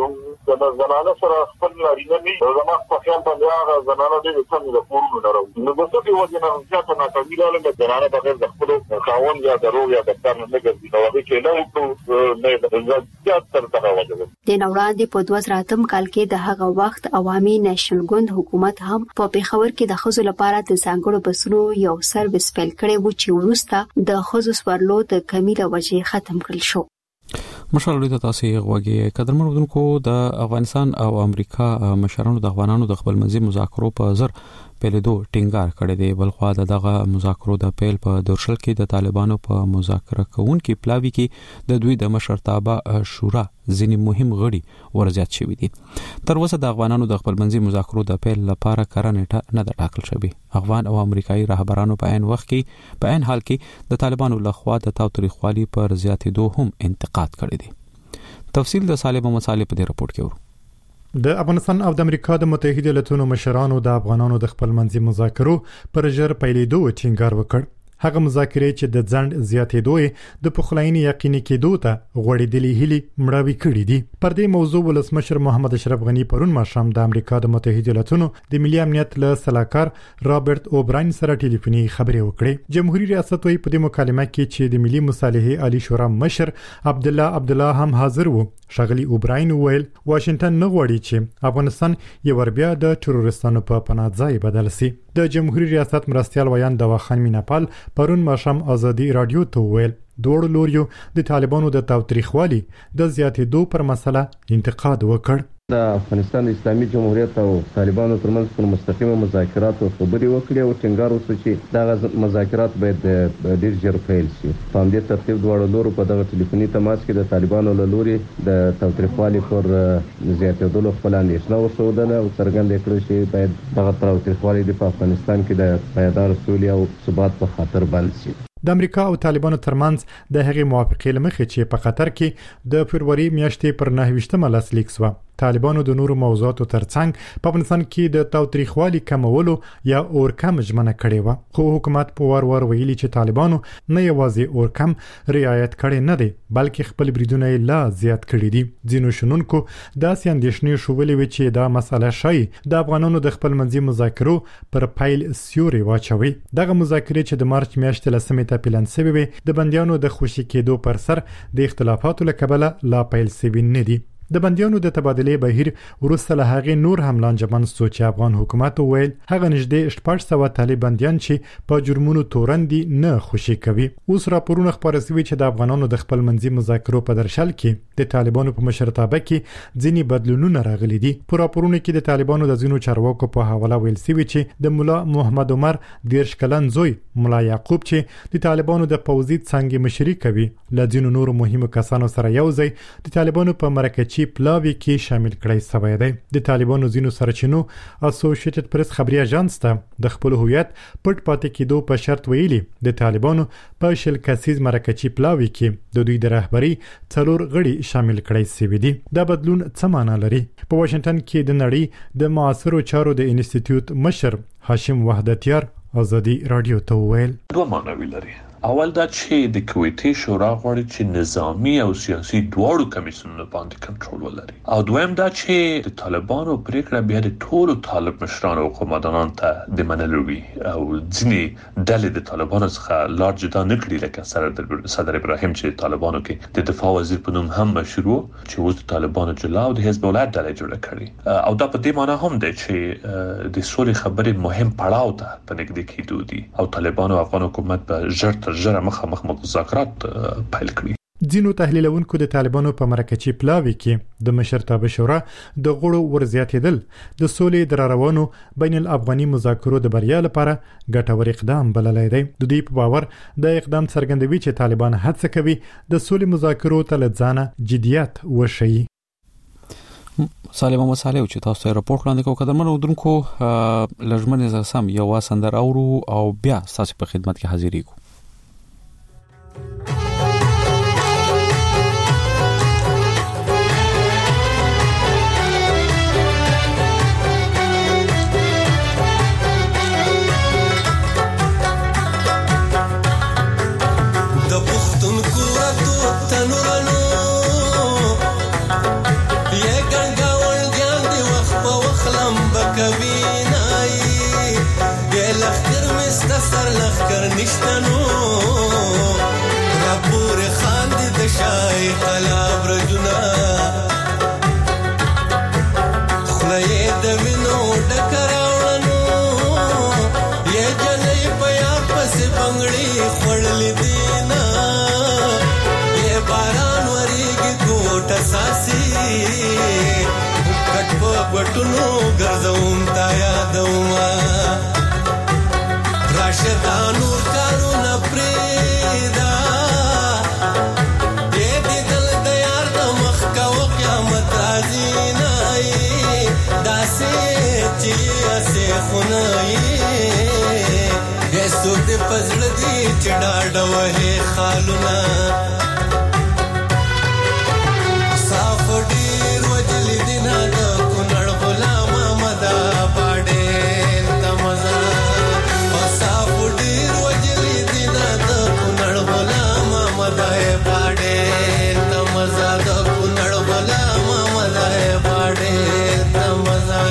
Speaker 12: چې د زنانه سره خپل لري نه زما په خیال باندې هغه زنانه دې څنګه د کورونو نه راوځي نو په څه وجه نه ځکه نه کوي له د زنانه بغیر د خپل خاوند یا د روغ یا د کار نه ګرځي نو هغه کې نه نه د ځات تر څنګه وځي
Speaker 11: د نوړاندې په دوه زره اتم کال کې د هغه وخت عوامي نېشنل ګوند حکومت هم په پیښور کې د خزو لپاره د ځانګړو بسونو یو سرویس پیل کړی و چې وروسته د خزو سورلو د کمی له وجې ختم کړل شو.
Speaker 1: مشال لوی تاسو غوږی قدرمن ودونکو د افغانستان او امریکا مشرانو د افغانانو د خپل منځي مذاکرو په زر پیلېدو ټینګار کړی دی بلخوا دغه مذاکرو د پیل په دورشل کې د طالبانو په مذاکره کوونکو پلاوی کې د دوی د مشرتابه شورا ځینی مهم غړي ورزيات شوی دي تر اوسه د افغانانو د خپل منځي مذاکرو د پیل لپاره کارنټه نه د ټاکل شوی افغان او امریکایي رهبرانو په عین وخت کې په عین حال کې د طالبانو لخوا د تاوتریخوالي پر زیاتېدو هم انتقاد کړی دی تفصیل د سالم مصالح په دې رپورت کې ورو
Speaker 14: د افغانستان او د امریکا د متحده ایالاتونو مشرانو د افغانانو د خپل منځي مذاکرو پر ژر پیلېدو ټینګار وکړ هغه مذاکرې چې د ځند زیاتېدو د پخلاینې یقیني کېدو ته غوړېدلې هلي مړاوي کړې دي پر دې موضوع ولسمشر محمد اشرف غنی پرون ماښام د امریکا د متحده ایالاتونو د ملي امنیت له سلاکار رابرټ اوبراین سره ټلیفوني خبرې وکړې جمهوریت ریاست وی په دې مکالمه کې چې د ملي مصالحې عالی شورا مشر عبد الله عبد الله هم حاضر وو شغلی اوبراین ویل واشنگټن نه غواړي چې افغانستان یو ور بیا د تروریستانو په پناه ځای بدل شي د جمهوریت ریاست مرستيال ویان دواخان میناپال پرون ماښام ازادي رادیو ته ویل دوړ لوريو د طالبانو د تاوتریخوالي د زیاتېدو پر مسله انتقاد وکړ
Speaker 15: د افغانستان اسلامي جمهوریت او طالبانو ترمنځ پر مستقیمه مذاکرات او خبرې وکړي او ټینګار وشو چې دا مذاکرات باید ډیر ژر پیل شي په همدې ترتیب دواړو لورو په دغه ټلیفوني تماس کې د طالبانو له لوري د تاوتریخوالي پر زیاتېدو خپل اندېښنه وښودله او څرګنده کړه چې باید دغه تاوتریخوالي په افغانستان کې د پایدار سولې او ثبات په خاطر بند شي
Speaker 14: د امریکا او طالبانو ترمنځ د هغې موافقې لمخې چې په قطر کې د فروری میاشتې پر نهه ویشتمه لاسلیک شو طالبانو د نورو موضوعاتو ترڅنګ په افغانستان کې د تاوتریخوالي کمولو یا اورکم ژمنه کړې و خو حکومت په وار وار ویلي چې طالبانو نه یوازې اورکم رعایت کړي نه دي بلکې خپل بریدونه لا زیات کړي دي ځینو شنونکو داسې اندېښنې شولې و چې دا مسله شای د افغانانو د خپل منځي مذاکرو پر پایل سیوري واچوي دغه مذاکرې چې د مارچ میاشتې لسمې ته پلان شوی وي د بندیانو د خوشي کېدو پر سر د اختلافاتو لکبله لا پیل شوی نه دي د بندیانو د تبادلې بهیر ورسته له هغه نور هم لانجمن سوچ افغان حکومت ویل هغه نږدې شپږ سوه طالب بندیان چې په جرمونو تورندي نه خوشي کوي اوس راپورونه خبره شوي چې د افغانانو د خپل منځي مذاکرو په درشل کې د طالبانو په مشرتابه کې ځینی بدلونونه راغلي دي په راپورونه کې د طالبانو د ځینو چارواکو په حواله ویل شوی چې د مولا محمد عمر دیرش کلن زوی مولا یعقوب چې د طالبانو د پوځي څنګه مشري کوي ل ځینو نورو مهمو کسانو سره یو ځای د طالبانو په مرکچی پلاوی کې شامل کړی شوی دی د طالبانو ځینو سرچینو اسوسییټډ پریس خبري اژانس ته د خپل هویت پټ پاتې کېدو په شرط ویلي د طالبانو په شل کسیز مرکچی پلاوی کې د دوی د رهبری څلور غړي شامل کړی شوی دي دا بدلون څه معنی لري په واشنگټن کې د نړۍ د معاصرو چارو د انسټیټیوټ مشر هاشم وحدتیار ازادي رادیو ته ویل
Speaker 16: دوه معنی لري اول دا چې د کویتي شورا غواړي چې نظامی او سیاسي دواړو کمیسیونونو باندې کنټرول ولري او دویم دا چې د طالبانو پریکړه بیا د ټولو طالب مشرانو او قومندانانو ته د منلو وي او ځینې ډلې د طالبانو څخه لار جدا نه کړي لکه صدر صدر ابراهیم چې طالبانو کې د دفاع وزیر په نوم هم مشروع چې اوس د طالبانو جلا او د حزب الله ډلې جوړه کړي او دا په دې معنی هم دی چې د سولې خبرې مهم پړاو ته په نږدې کېدو دي او طالبانو او افغان حکومت به ژر تر ژره مخامخ مذاکرات پیل کړي.
Speaker 14: ځینو تحلیلونکو د طالبانو په مرکچی پلاوي کې د مشرتابه شورا د غړو ورزياتېدل د سولې د روانو بین الافغاني مذاکرو د بریا لپاره ګټور اقدام بللی دی. د دې په باور د اقدام څرګندوي چې طالبان هڅه کوي د سولې مذاکرو ته لځانه جديت وشي.
Speaker 1: سالم مصالح چې تاسو ته راپورټ وړاندې کوم قدرمنو درونکو لجمن زسم یو واسندر اورو او بیا تاسو په خدمت کې حاضرې کو.
Speaker 17: نشتنو رپور خاند د شای قلاب رجنا خلای د وینو ډکراونو یا جنې پیا پس بنگړي خړل دینا یا باران وریږي کوټه ساسي کټ په وټونو ګرځوم تا یادوما راشدانو کارونه پریدا دې دې دل د یار د مخ کا او قیامت راځي نه داسې چې اسه خنای هیڅ دې پزړ دې چډاډ وه خالونه صاف ډیر وجل دینا د کونړ غلام مدا باډې تمزا مدای باډې تمزا د کونړ بلا مدای باډې تمزا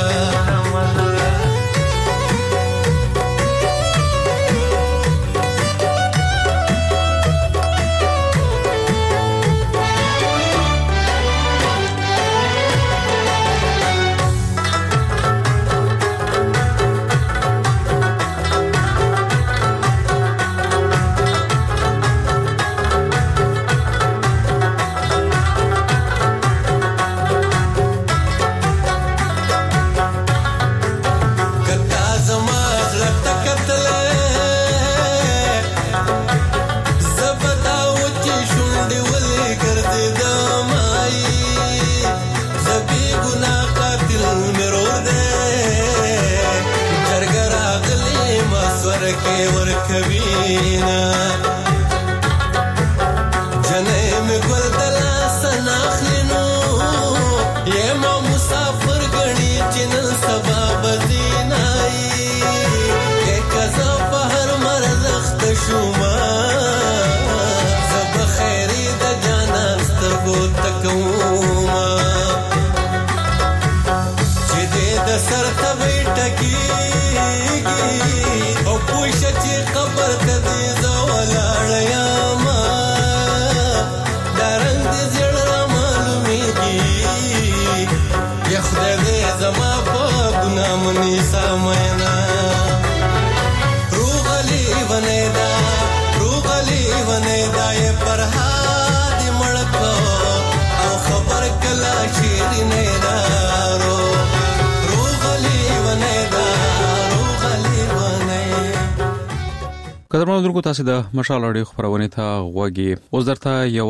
Speaker 1: قدرمنو درکو تاسو د مشال اړیو خبرونه ته غوږی اوس درته یو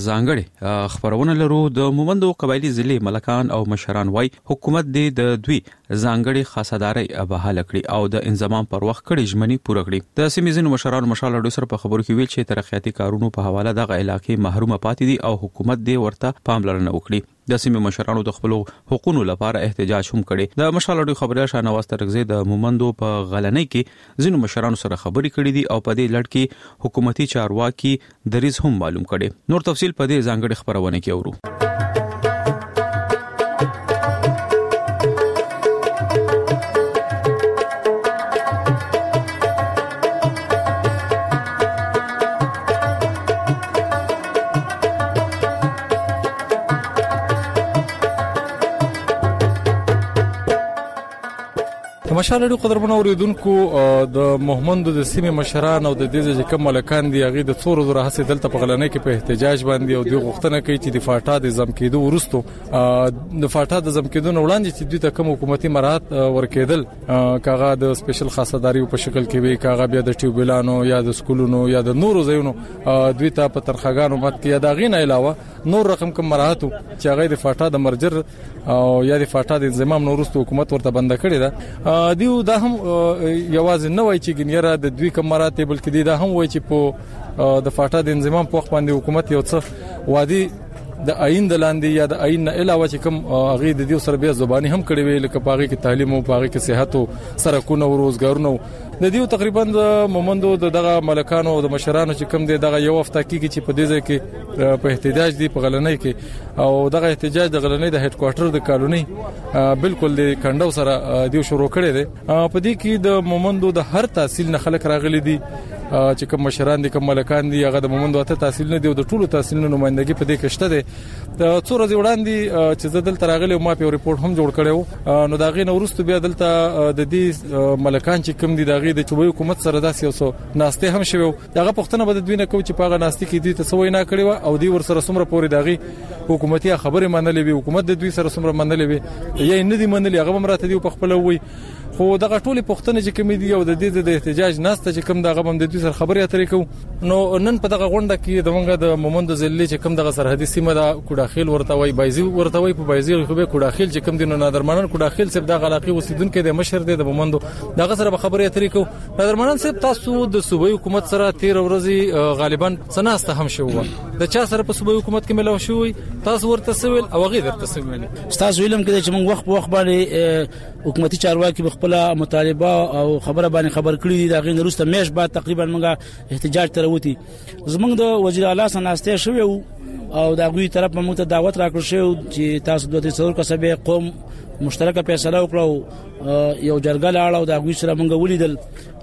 Speaker 1: ځانګړي خبرونه لرو. د مومندو قبایلی ضلع ملکان او مشران وای حکومت د دوی ځانګړي خاصداري بحال کړي او د انضمام پر وخت کړي ژمنې پوره کړي. د سیمې ځینو مشران مشال اړیو سره په خبرو کې ویل چې ترقیاتي کارونو په حواله دغه علاقې محرومه پاتې دي او حکومت دې ورته پاملرنه وکړي. د سیمې مشرانو د خپل حقوقو لپاره احتجاج هم کړي. د مشال اډیو خبريال شاهنواز ترغزي د مومندو په غلنۍ کې ځینو مشرانو سره خبرې کړې دي او په دې لړ کې حکومتي چارواکي دریز هم معلوم کړي. نور تفصيل په دې ځانګړي خبرونه کې اورو.
Speaker 18: مشال اډیو قدرمنو اوریدونکو د محمد د سیمې مشران او د دې چې کوم ملکان دي هغه د څور زره هڅه دلته په غلنۍ کې په احتجاج باندې او د غوښتنه کوي چې د فاټا د زم کېدو ورستو د فاټا د زم کېدو وړاندې چې دوی ته کوم حکومتي مراحت ورکېدل کاغه د سپیشل خاصداري په شکل کې وي کاغه بیا د ټیوبلانو یا د سکولونو یا د نورو ځایونو دوی ته په ترخګانو مت کې دا غین علاوه نور رقم کوم مراحت چې هغه د فاټا د مرجر او یا د فاټا د انضمام نورستو حکومت ورته بند کړی دا دیو دا هم یوازې نه وای چې ګنیره د دوی کوم مراتب بلکې دا هم وای چې په د فاټا د انضمام په وخت باندې حکومت یو څه وادي د آئین د لاندې یا د آئین نه علاوه چې کوم هغه د دې سره بیا زبانی هم کړی وی لکه پاغي کې تعلیم او پاغي کې صحت او سرکونه او روزګارونه د دې تقریبا د مومندو دغه ملکانو او د مشرانو چې کوم دي دغه یو هفته کې چې په دې ځای کې په احتجاج دی په غلنۍ کې او دغه احتجاج د غلنۍ د هډ کوارټر د کالونی بالکل د کندو سره دیو شروع کړی دی. په دې کې د مومندو د هر تحصیل نه خلک راغلي دي چې کوم مشران دي کوم ملکان دي هغه د مومندو ته تحصیل نه دی او د ټولو تحصیل نمائندګي په دې کې شته دي. د څو ورځې وړاندې چې زدل تراغلي ما په ریپورت هم جوړ کړو نو دا غي نورستو بیا دلته د دې ملکان چې کوم دي دا غي د چوبې حکومت سره داسې اوسو ناشته هم شوی دغه پښتنه بد دوی نه کو چې پاغه ناشته کې دي ته سوې نه کړی او دی ور سره سمره پوري داغي حکومتي خبره منلې وي حکومت د دوی سره سمره منلې وي یا نه دي منلې هغه مرته دی په خپل وي خو دغه ټولي پښتنه چې کوم دي او د دې د احتجاج ناسته چې کوم دغه بم د دوی سره خبرې اترې کو نو نن په دغه غونډه کې د منګه د مومند زلي چې کوم دغه سرحدي سیمه دا کوډاخیل ورته وای بایزي ورته وای په بایزي خو به کوډاخیل چې کوم دینو نادرمنان کوډاخیل سب دغه علاقې وسیدونکو د مشر د مومند دغه سره خبرې اترې کو نادرمنان سب تاسو د صوبې حکومت سره تیر ورځي غالبا سناسته هم شو د چا سره په صوبې حکومت کې ملو شوی تاسو ورته سویل او غیر درته سویل
Speaker 19: تاسو ویلم کې چې موږ وخت په وخت باندې حکومتي چارواکي خپل مطالبه او خبره باندې خبر کړی دي دا غین وروسته میش بعد تقریبا موږ احتجاج تر وتی زمونږ د وزیر اعلی سناسته شوی او دا غوی طرف موږ ته دعوت راکړ شو چې تاسو دوه څور کسبه قوم مشترکه فیصله وکړو یو جرګه لاړ او دا غوی سره موږ ولیدل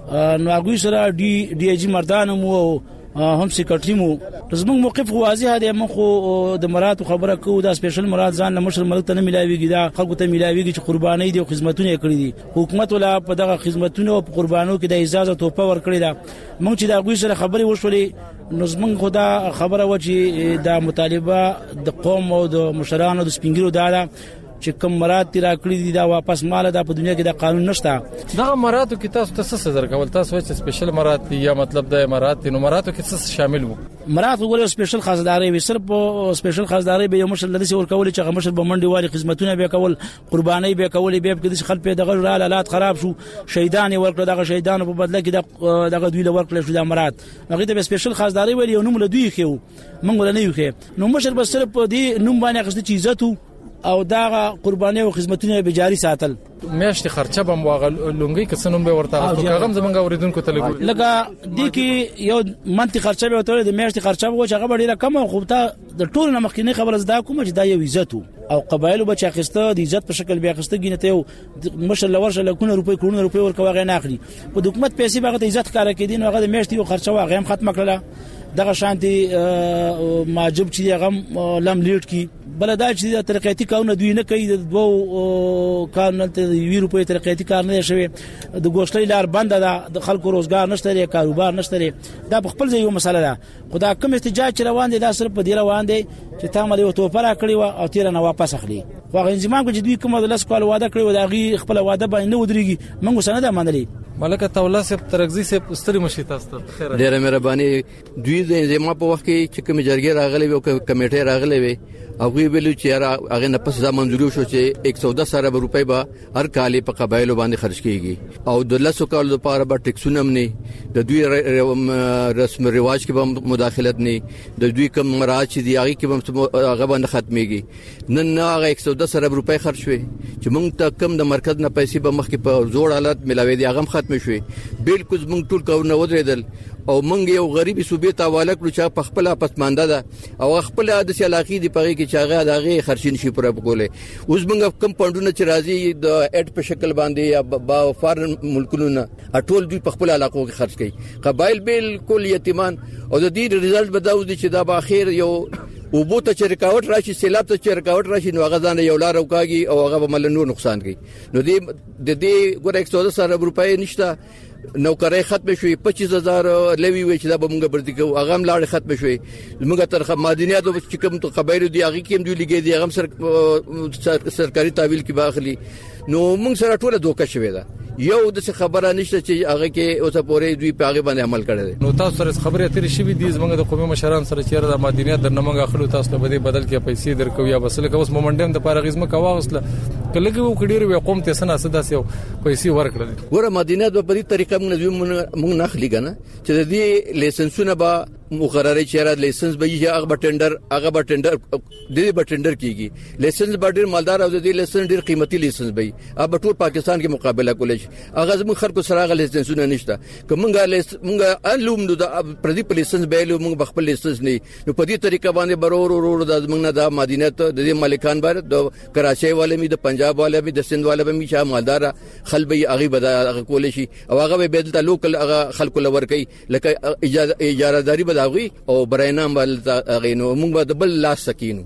Speaker 19: نو غوی سره ډي ډي جی مردان مو هم سیکریټری مو زموږ موقف واضح دی موږ د مراد خبره کوو دا سپیشل مراد ځان مشر ملک ته نه ملاويږي دا خلکو ته ملاويږي چې قرباني دي او خدمتونه کړې دي حکومت ولا په دغه خدمتونو او قربانو کې د اجازه توپه ور کړې ده موږ چې دا غوي سره خبري وشولې نو زموږ خدا خبره و چې دا مطالبه د قوم او د مشرانو د سپینګرو دا چې کوم مراد تیرا کړی دي دا واپس مال دا په دنیا کې د قانون نشته
Speaker 18: دا مراتو کې تاسو ته څه سزا ورکول تاسو چې سپیشل مراد دي یا مطلب د مراد نو مراتو کې څه شامل وو
Speaker 19: مراد وګورئ سپیشل خاصداري وي صرف سپیشل خاصداري به یو مشر لدی ور کول چې مشر به منډي والی خدمتونه به کول قرباني به کول به کې خلک په دغه حالات خراب شو شهیدان ورکړه دغه شهیدان په بدله کې دغه دوی له ورکړل شو د مراد هغه ته سپیشل خاصداري ویل یو نوم له دوی خو موږ نه یو خو نو مشر به صرف دی نوم باندې غشت چیزاتو او دا قرباني او خدمتونه به جاری ساتل
Speaker 18: میاشتې خرچه بم واغل لونګي کسنوم به ورته غوښتل کاغم زمونږ اوریدونکو ته لګول
Speaker 19: لکه د کې یو منطقي خرچه به وته د میاشتې خرچه به چې هغه ډیره کم خو ته د ټول نمخینه خبره زده کوم چې دا یو عزت او قبایل به چې اخیسته د عزت په شکل بیا اخیسته ګینه ته مشر لورشه لکونه روپې کړونه روپې ورکوغه نه اخلي په حکومت پیسې به د عزت کار کوي نو هغه د میاشتې یو خرچه واغه هم ختم کړله دغه شانتي ماجب چې هغه لم لیډ کی بلدا چې ترقیاتی کارونه دوی نه کوي د دوه کارونه ته وی روپې ترقیاتی کار نه شوي د ګوښتۍ لار بند ده د خلکو روزګار نشته لري کاروبار نشته لري دا په خپل ځای یو مسله ده خدا کوم احتجاج روان دي دا صرف په دی روان دي چې تا مله یو توپره کړی و او تیر نه واپس اخلي خو هغه انضمام کې چې دوی کومه د لاس کول واده کړی و دا غي خپل واده باندې ودرېږي موږ سند منلې
Speaker 18: ملکه تولا سپ ترغزي سپ ستري مشي تاسو ته خیر
Speaker 20: ډیره مهرباني دوی د انضمام په وخت کې چې کوم جرګې راغلي او کمیټه راغلي وي هغه ویلو چې هغه نه پس دا منځوري شو چې یک سو دس ارب روپۍ به هر کال په قبایلو باندې خرج کیږي او د لاسو کال لپاره به ټیکسونه نه د دوی رسم رواج کې به مداخلت نه د دوی کوم مراعات چې دی هغه کې به هغه باندې ختميږي نن هغه یک سو دس ارب روپۍ خرج شوي چې موږ ته کم د مرکز نه پیسې به مخکې په زوړ حالت ملاوي دي هغه ختم شوي بالکل موږ ټول کارونه ودرېدل او موږ یو غریبي صوبې ته حواله کړو چې په خپل پسمانده ده او خپل د سیالاقي دی پغې کې چې هغه دغه خرچین شي پر بګولې اوس موږ کم پوندونه چې راځي د اډ په شکل باندې یا با فارن ملکونو نه ټول دوی په خپل علاقو کې خرج کوي قبایل بالکل یتیمان او د دې ریزلټ بداو دي چې دا به اخر یو او بو ته چې رکاوټ راشي سیلاب ته چې رکاوټ راشي نو هغه ځان یو لار وکاږي او هغه به مل نور نقصان کوي نو دې د دې ګور یک سو دس ارب روپۍ نشته نوکرای ختم شوی پچیس هزار لوي وي چې دا به موږ بردي کوو هغه هم لاړ ختم شوی موږ تر مدنیات او چې کوم قبایل دي هغه کې هم دوی لګي دي هغه سر سرکاري تحویل کې باخلي نو موږ سره ټوله دوکه شوی دا یو د خبره نشته چې هغه کې اوسه پورې دوی په هغه باندې عمل کړي نو
Speaker 18: تاسو سره خبره اترې شي دي زمونږ د قومي مشران سره چې د مدنیات در نمنګ اخلو تاسو له بدل کې پیسې درکو یا بسله کوس مومنډم د پارغیزم کواغسله کله کې و کډیر وي قوم ته سنا سدا سیو پیسې ورکړل
Speaker 20: ګوره مدنیات په دې طریقه موږ نه خلی کنه چې د دې لایسنسونه به مقرره چیرې لایسنس به یې هغه ټندر هغه به ټندر د دې به ټندر کیږي لایسنس به ډیر مالدار او د دې لایسنس ډیر قیمتي لایسنس به هغه ټول پاکستان کې مقابله کولای شي هغه زموږ خلکو سره هغه لایسنسونه نشته کومګه موږ انلوم د پردي لایسنس به له موږ خپل لایسنس نه نو په دې طریقه باندې برور ورور د موږ نه د مدینه ته د مالکان بار د کراچي والے می د پنجاب والے می د سند والے می چې مالدار خلبي هغه به هغه کولای شي او هغه به بدل لوکل هغه خلکو لور کوي لکه اجازه اجاره داری به او برینام بل غینو موږ به بل لاس سکینو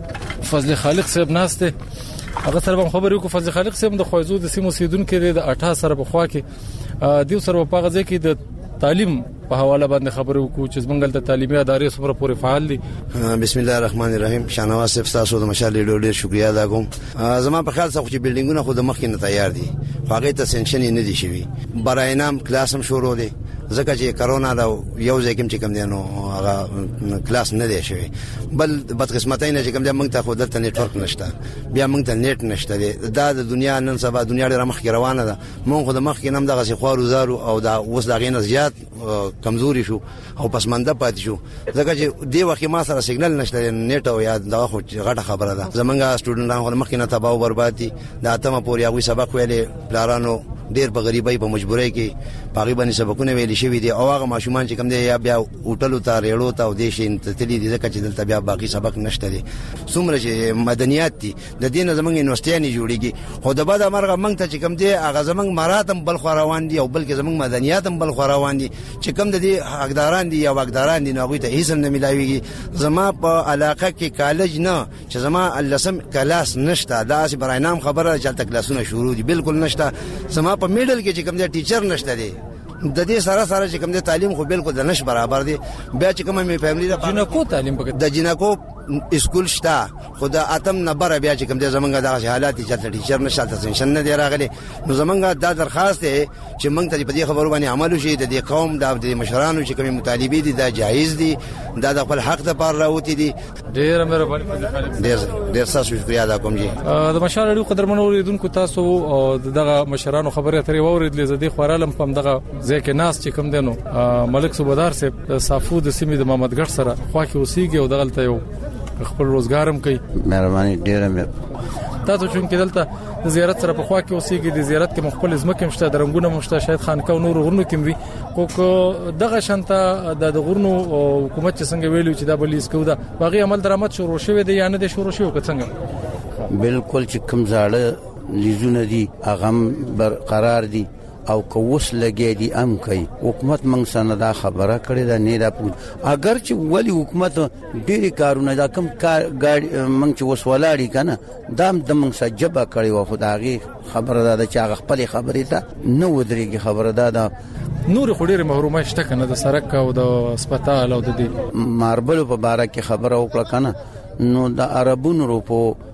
Speaker 18: فضل خالق صاحب ناشته هغه سره خبرې کو فضل خالق صاحب د خوځو د سیمو سیدون کې د اټا سره په خوا کې دیو سره په غځه کې د تعلیم په حواله باندې خبرې وکړو چې زمونږ د تعلیمي ادارې سره پورې فعال دي
Speaker 21: بسم الله الرحمن الرحیم شاهنواز صاحب تاسو د مشال ډېر ډېر شکریا ادا کوم زما په خیال څخه چې بلډینګونه خو د مخ کې نه تیار دي هغه ته سنکشن نه دي شوی برای نام کلاس هم شروع دي ځکه چې کرونا دا یو ځای کې چې کوم دی نو هغه کلاس نه دی شوی بل بدقسمتۍ نه چې کوم دی موږ ته خو دلته نتورک نشته بیا موږ ته نت نشته دا د دنیا نن سبا دنیا ډېر مخ کې روانه ده موږ خو د مخ کې نم دغه سي خوارو زارو او دا اوس دا غینه زیات کمزوري شو او پسمانده پات شو ځکه چې دی وخت ما سره سیګنل نشته نت او یا دا خو غټه خبره ده زمونږ سټوډنټانو خو مخ کې نه تباہ او برباد دي دا اتمه پورې هغه سبق ویلې پلارانو ډیر په غریبۍ په مجبورۍ کې پاغي باندې سبقونه ویل شي دي او هغه ماشومان چې کوم دی یا بیا هوټلو ته ریړو ته او د شین تتلی دي ځکه چې دلته بیا باقي سبق نشته دي څومره چې مدنیات دي د دین زمونږ یونیورسيټي جوړیږي خو د بعد مرغه منګ ته چې کوم دی هغه زمونږ مراتم بل خو روان دي او بلکې زمونږ مدنیات هم بل خو روان دي چې کوم د دې حقداران دي یا واقداران دي نو هغه ته هیڅ نه ملایويږي زما په علاقه کې کالج نه چې زما لسم کلاس نشته دا چې برای نام خبره چې تک کلاسونه شروع دي بالکل نشته زما په میډل کې چې کوم دی ټیچر نشته دی د دې سره سره چې کوم دی تعلیم خو بالکل د نش برابر دی بیا چې کومه می فیملی د
Speaker 18: جنکو تعلیم پکې
Speaker 21: د جنکو اسکول شته خو د اتم نمبر بیا چې کوم دی زمونږ د حالات چې ټیچر نشته تاسو نه دی راغلي نو زمونږ دا درخواست دی چې موږ ته په دې خبرو باندې عمل وشي د دې قوم د مشرانو چې کومه مطالبه دي دا جایز دي دا د خپل حق ته پر راوتی دي
Speaker 18: ډیر مهرباني
Speaker 21: ډیر ډیر تاسو شکریا ادا کوم جی
Speaker 18: د مشال اړو قدر منو لیدونکو تاسو او دغه مشرانو خبره ترې ووریدلې زدي خورالم پم دغه ځکه ناس چې کوم دینو ملک صوبدار صاحب صافو د سیمې د محمدګړ سره خوا کې اوسېږي او دغلته یو خپل روزګارم کوي
Speaker 21: مهرباني ډیره مې
Speaker 18: تاسو چې دلته د زیارت سره په خوا کې اوسېږي د زیارت کې مخبل ځمکه مشته درنګونه مشته شاید خانقاه نور غرونو کې وي خو دغه شانته د غرونو حکومت چې څنګه ویلو چې دا بلیز کو دا باغی عمل درآمد شروع شوی دی یا نه دی شروع شوی که څنګه
Speaker 21: بالکل چې کوم زاړه لیزونه دي هغه برقرار دي او کوس لګي دي ام کوي حکومت موږ سره دا خبره کړې ده نه دا اگر چې ولی حکومت ډېری کارونه دا کم کار ګاډي موږ چې وسولاړي کنه دا د موږ سره جبه کړی و خدایي خبره ده چې هغه خپل خبرې ته نه ودرېږي خبره ده دا
Speaker 18: نور خډيره محرومه شته کنه د سرک او د هسپتال او د دې
Speaker 21: ماربل په باره کې خبره وکړه کنه نو د عربونو روپو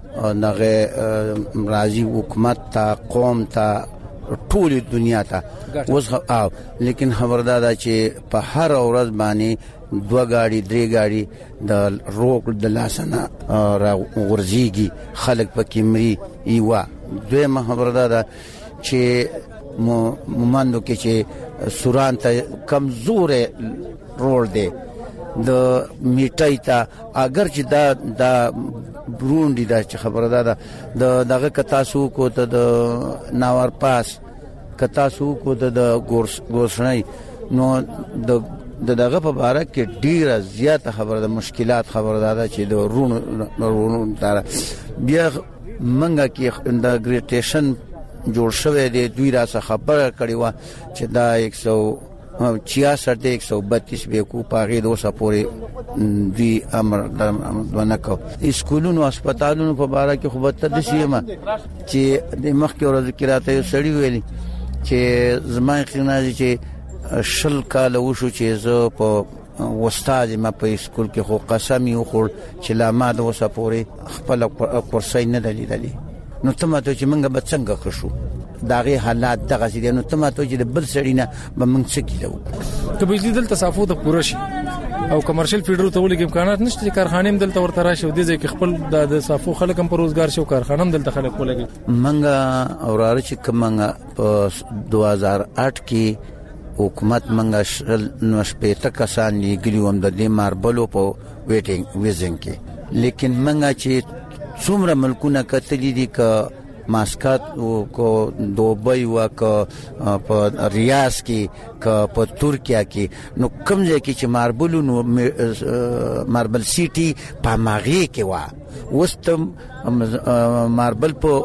Speaker 2: دغه راځي حکومت ته قوم ته ټول دنیا ته اوس او لیکن خبردار چې په هر ورځ باندې دوه گاډي درې گاډي د روک د لاسنه را ورزيږي خلک په کیمري ایوا دوی خبردار چې مومندو کې چې سوران ته کمزور رول دی د میټای ته اگر چې دا د برونډي دا چې خبره ده د دغه کتاسو کو ته د ناور پاس کتاسو کو ته د ګورس ګورسنۍ نو د دغه په اړه کې ډیره زیاته خبره ده مشکلات خبره ده چې د رونو رونو تر بیا منګه کې د ګریټیشن جوړ شوی دی دوی را څخه خبره کړې و چې دا یک سو छियासठ एक सौ बत्तीस बेकू पागे दो सपोरे दी अमर ونکو اسکولونو هسپتالونو په اړه کې خو بته د سیمه چې د مخکې ورځ کې راته یو سړی ویلي چې زما خنازي چې شل کال وشو چې زه په استاد ما په اسکول کې خو قسم یو خور چې لا ما د وسپوري خپل کورسای نه دلیدلی نو تماته چې منګه به څنګه خشو داغه حالات دغه سي نو تماته چې د بل سړی نه به موږ څه کیلو
Speaker 18: ته بجلی دل تصافو د پورش او کمرشل فیډرو ته ولګي امکانات نشته چې کارخانه هم دلته ورته راشي او د ځکه خپل د صافو خلک هم پر روزګار شو کارخانه هم دلته خلک ولګي
Speaker 2: منګه اوراره چې کومه په دو هزار آٹھ کې حکومت منګه شل نو شپته کسان لګلیو هم د دې ماربلو په ویټینګ ویزن کې لیکن منګه چې څومره ملکونه کتلې دي ک ماسکات او کو دوبۍ وا ک په ریاض کې ک په ترکیه کې نو کوم ځای کې چې ماربل نو ماربل سیټي په ماغي کې وا وستم ماربل په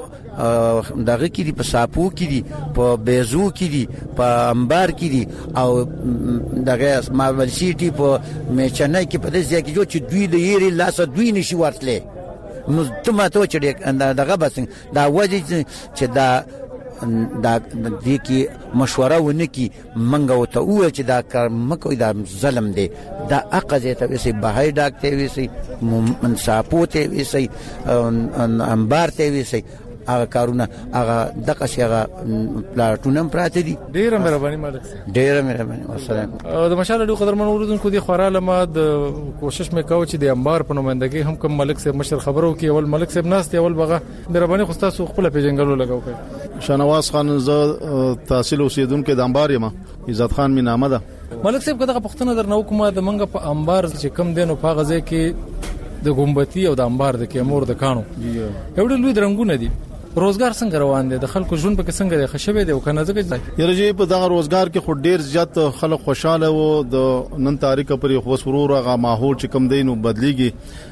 Speaker 2: دغه کې دي په ساپو کې دي په بیزو کې دي په انبار کې دي او دغه ماربل سیټي په میچنای کې په دې ځای کې چې دوی د یری لاس دوی نشي ورتله نو تمه ته چې دغه بس دا وځي چې دا دا د کی مشوره ونکي منګو ته و چې دا کار مکو دا ظلم دی دا اقزه ته وسی بهای ډاکټر وسی منصاپو ته وسی انبار ته وسی هغه کارونه هغه دغه شیغه پلاټونم پراته دي
Speaker 18: ډیره مهرباني مالک
Speaker 2: ډیره مهرباني والسلام
Speaker 18: او د مشال ډو قدر منوردونکو دي خوراله ما د کوشش مې کاوه چې د انبار په نمائندګي هم کوم ملک صاحب مشر خبرو کې اول ملک صاحب ناس دی اول بغه مهرباني خو تاسو خپل پیژنګلو لګاو کړئ
Speaker 22: شنواز خان ز تحصیل اوسیدونکو د انبار یم عزت خان می نامه ده
Speaker 18: ملک صاحب کله پښتنه در نو کومه د منګه په انبار چې کم دینو په غزه کې د ګمبتی او د انبار د کیمور د کانو یو ډول لوی درنګونه دي روزګار څنګه روان دي د خلکو ژوند په څنګه دی خشبه دی او کنه ځکه
Speaker 22: یره په دغه روزګار کې خو ډیر زیات خلک خوشاله وو د نن تاریخ پر خو سرور هغه ماحول چې کم دینو بدلیږي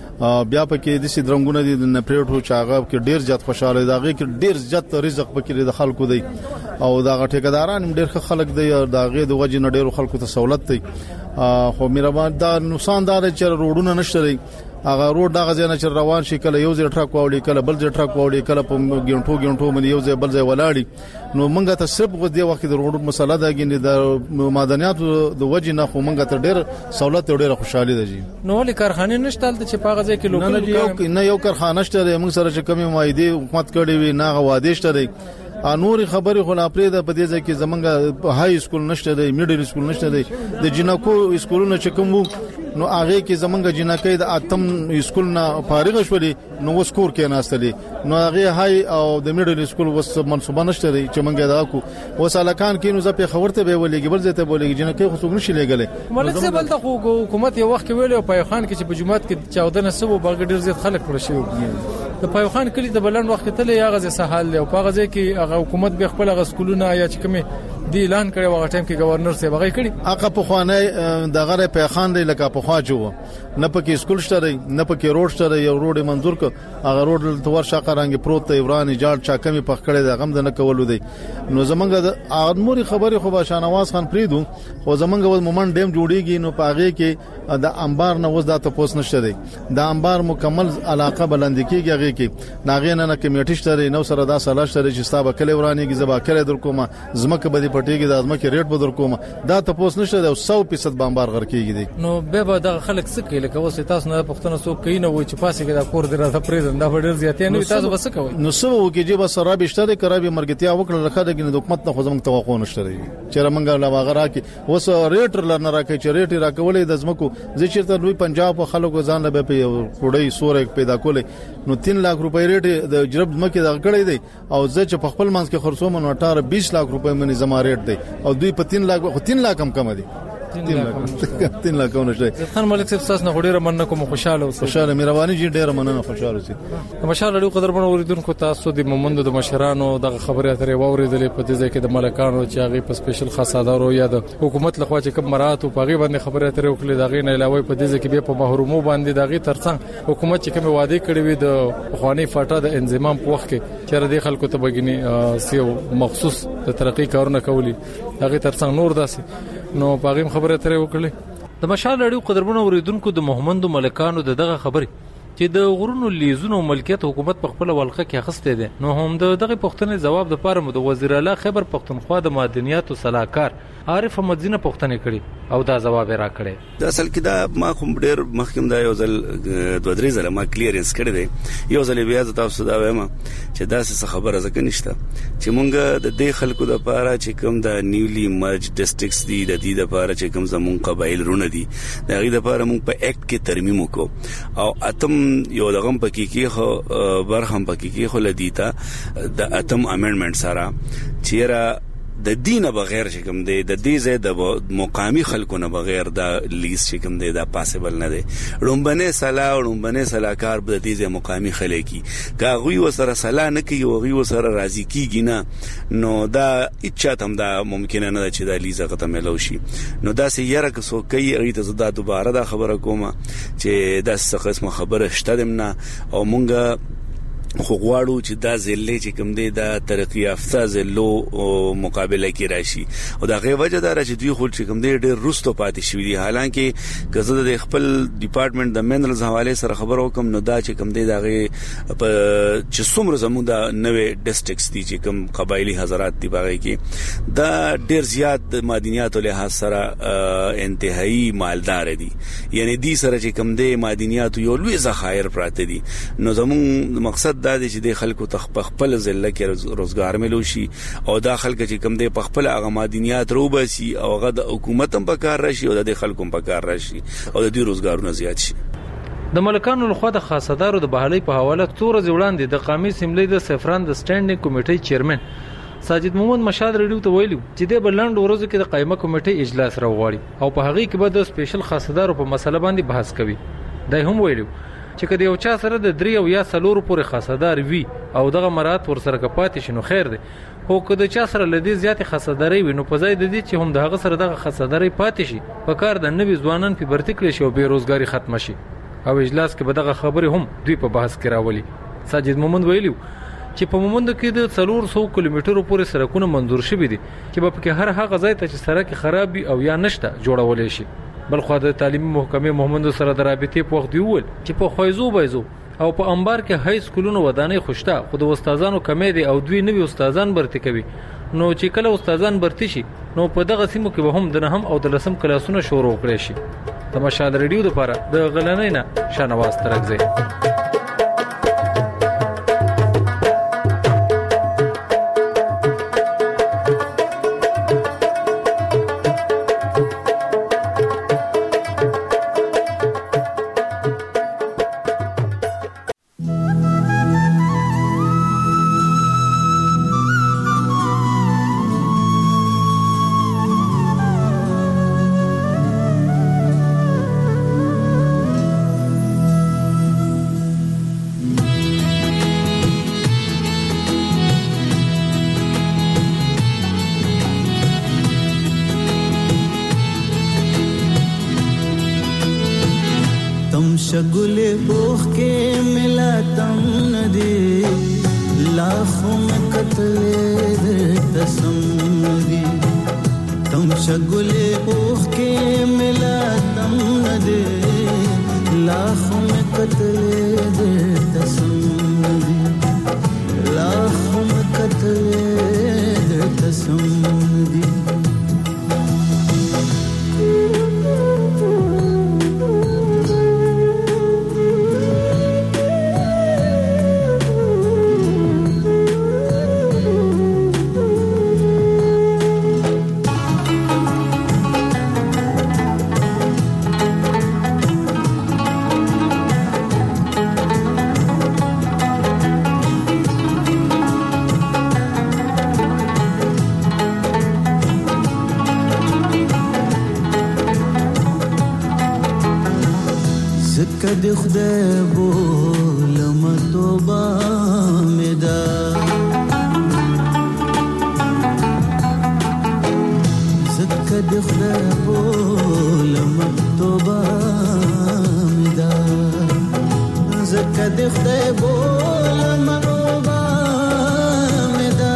Speaker 22: بیا پکې د سي درنګونه دي د نپریټو چاغه کې ډیر زیات خوشاله داغه کې ډیر زیات رزق پکې د خلکو دی او دغه ټیکداران ډیر خلک دی داغه د وجه نه ډیر خلکو ته سہولت دی خو مهربان دا نقصان دار چې روډونه نشته هغه روډ دغه ځای نه چې روان شي کله یو ځای ټرک واوړي کله بل ځای ټرک واوړي کله په ګڼټو ګڼټو باندې یو ځای بل ځای ولاړي نو مونږ ته صرف غو دی وخت د روډ مسله ده ګینه د معدنیاتو د وجې نه خو مونږ ته ډېر سہولت او ډېر خوشحالي ده جی
Speaker 18: نو ولې کارخانه نشته چې په غزه کې لوکل
Speaker 22: نه یو کارخانه شته مونږ سره چې کمی مایده حکومت کړي وي نه غواده شته انور خبرې خو لا پرې د په دې ځکه زمونږ های سکول نشته دی میډل سکول نشته دی د جنکو سکولونه چې کوم نو هغه کې زمونږ جنکې د اتم سکول نه فارغ شولې نو وسکور کې ناستلې نو هغه های او د میډل سکول وس منصوبه نشته دی چې مونږه دا کو وسالکان کې نو زپې خبرته به ولېږي بل ځای ته بولېږي جنکې خو څوک نشي لګلې
Speaker 18: ملک څه بل ته حکومت یو وخت ویل او پایخان کې چې په جمعات کې چودنه سبو باغ ډیر زیات خلک پر شي د پایخان کلی د بلند وخت ته یا غزه سهال او په غزه کې هغه حکومت به خپل غسکولونه یا چې کومه دی اعلان کړي وغه ټیم کې گورنر صاحب هغه کړي
Speaker 22: هغه په خوانه دغه پیخان دی لکه په خوا جو نه پکې سکول شته نه پکې روډ شته یو روډ منظور ک هغه روډ تور شاقه رنگ پروت دی ورانه جاړ چا کمی پخ کړي دا غم نه کولو دی نو زمونږ د اغموري خبره خو بشانواز خان پریدو خو زمونږ مومن ډیم جوړیږي نو پاغه کې د انبار نه وز دا تاسو نشته دی د انبار مکمل علاقه بلند کیږي هغه کې ناغې نه کمیټی شته نو سره دا سلاش شته چې ستابه کله ورانی کې زبا کله در کومه زمکه بدی پټیږي د ازمکه ریټ به در کومه دا تاسو نشته دی سو فیصد بمبار غر کیږي دی
Speaker 18: نو به به د خلک څه کوي لکه اوس تاسو نه پښتنه سو کین وای چې پاسه کې دا کور درته پریزن دا ډیر زیاتې نه تاسو بس کوي
Speaker 22: نو سو کې چې بس را بشته کرابي مرګتیا وکړه لکه د حکومت نه خو زموږ توقع نشته دی چې رمنګ لا واغرا کې اوس ریټ لرنه راکې چې ریټ راکولې د زمکو زچرته لوی پنجاب خلکو ځان له په کوړی سورې پیدا کولې نو تین لک روپۍ ریټ د جرب مکه د کړې دی او زه چې په خپل منځ کې خرڅوم نو اٹھارہ بیس لک روپۍ منی زما ریټ دی او دوی په تین لک خو تین لک کم کم دی تین لک نشته
Speaker 18: خان ملک صاحب تاسو نه غوډیره مننه کوم خوشاله اوسئ
Speaker 22: خوشاله مهرباني جی ډیره مننه خوشاله اوسئ
Speaker 18: ماشاءالله ډیره قدرمن اوریدونکو تاسو د مومند د مشرانو د خبرې اترې واوریدلې په دې کې د ملکانو چې هغه په سپیشل خاصادارو یا د حکومت لخوا چې کوم مرات او پاغي باندې خبرې اترې وکړي دغه نه علاوه په دې کې به په محرومو باندې دغه ترڅنګ حکومت چې کوم وعده کړی وي د خواني فاټا د انضمام په وخت کې چې د خلکو ته بګینی سیو مخصوص د ترقی کارونه کولی دغه ترڅنګ نور داسي نو پاغیم خبره ترې وکړي د مشال اړیو قدرمنو اوریدونکو د محمد ملکانو دغه خبره چې د غرونو لیزونو ملکیت حکومت په خپل ولقه کې اخسته دي نو هم دغه پښتنې جواب د پاره مو د وزیر اعلی خیبر پښتونخوا د معدنیاتو صلاحکار عارف احمد زینه پښتنې کړي او دا جواب را کړي
Speaker 4: د اصل کې دا ما کوم ډیر مخکم دا یو ځل دوه درې ځله ما کلیرنس کړی دی یو ځل بیا تاسو دا وایم چې دا څه خبره ځکه نشته چې مونږ د دې خلکو د پاره چې کوم د نیولی مرج ډیسټریکټس دي د دې د پاره چې کوم زمون قبایل رونه دي دا غي د پاره مونږ په اکټ کې ترمیم وکړو او اتم یو دغه پکې کې خو برهم پکې کې خو لدیتا د اتم امندمنت سره چیرې د دینه بغیر چې کوم دی د دې زید د مقامی خلکو نه بغیر د لیست چې کوم دی دا پاسبل نه دی رومبنه سلا رومبنه سلاکار د دې زید مقامی خلکی کا غوی وسره سلا نه کوي او غوی وسره راضی کیږي نه نو دا اچات هم دا ممکن نه چې د لیزه ختم لو شي نو دا سې یره که سو کوي ری ته زدا دوباره دا خبره کومه چې دا څه قسمه خبره شته دمنه او مونږه خو غواړو چې دا زلې چې کوم دی دا ترقی یافته زلو مقابله کې راشي او دا غي وجه دا چې دوی خو چې کوم دی ډېر رستو پاتې شوی دي حالانکه کزه د خپل ډپارټمنټ د منرالز حواله سره خبرو کوم نو دا چې کوم دی دا غي چې څومره زموږ د نوې ډیسټریکټس دي چې کوم قبایلی حضرات دی باغی کې دا ډېر زیات د معدنیاتو له سره انتهایی مالدار دي یعنی دې سره چې کوم دی معدنیاتو یو لوی ذخایر پراته دي نو زموږ مقصد دا دي چې د خلکو تخپل ځله کې روزګار ملو شي او دا خلک چې کم دی په خپل هغه مادینیات روبسي او هغه د حکومت هم په کار راشي او د خلکو په کار راشي او د دې روزګارونه زیات شي
Speaker 18: د ملکانو لخوا د خاصدارو د بحالي په حواله تور ځوړاندې د قومي سیملې د سفران د سټانډینګ کمیټې چیرمن ساجد محمد مشاد رډیو ته ویلو چې د بلند ورځو کې د قائمه کمیټې اجلاس راوغړي او په هغه کې به د سپیشل خاصدارو په مسله باندې بحث کوي دا هم ویلو چې کله یو چا سره د درې او یا څلور پورې خاصدار وي او دغه مراد ورسره کپاتې شنو خیر دی خو کله چا سره لدی زیات خاصداري وي نو په ځای د دې چې هم دغه سره دغه خاصداري پاتې شي په کار د نوي ځوانان په برتی کړي شي او بیروزګاری ختم شي او اجلاس کې به دغه خبره هم دوی په بحث کې راولي ساجد محمد ویلو چې په مومند کې د څلور سو کیلومترو پورې سړکونه منظور شوي دي چې په کې هر هغه ځای ته چې سړک خراب وي او یا نشته جوړولې شي بلخو د تعلیمي محکمې محمد سره د رابطې په وخت دی ول چې په خوایزو بایزو او په انبار کې هاي سکولونو ودانې خوشته خو د استادانو کمې دي او دوی نوي استادان برتي کوي نو چې کله استادان برتي شي نو په دغه سیمو کې به هم د نهم او د لسم کلاسونو شروع کړي شي د مشال ریډیو لپاره د غلنۍ نه شانواز ترګزي
Speaker 5: शगुले ओख के मिला तम नदी लाखों में कतले तसम नदी तम شګلې اوخ کې ملا تم نه دې لاخو مې کتلې دې تسم دې لاخو مې کتلې دې تسم دې د خدای بولم توبه مې ده زکه د خدای بولم توبه مې ده زکه د خدای بولم توبه مې ده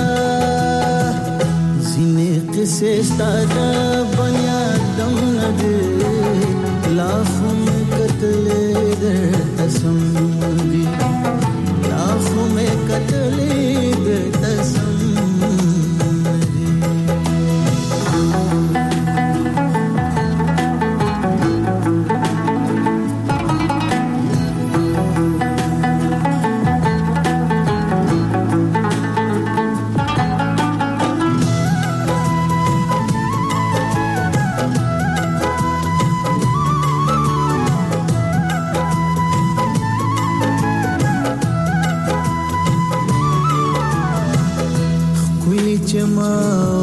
Speaker 5: ځینې قصې ستاده بنیادم نه دي لاخو مې کتلې تسم دی لاخو میں کتلی دے تسم دی ما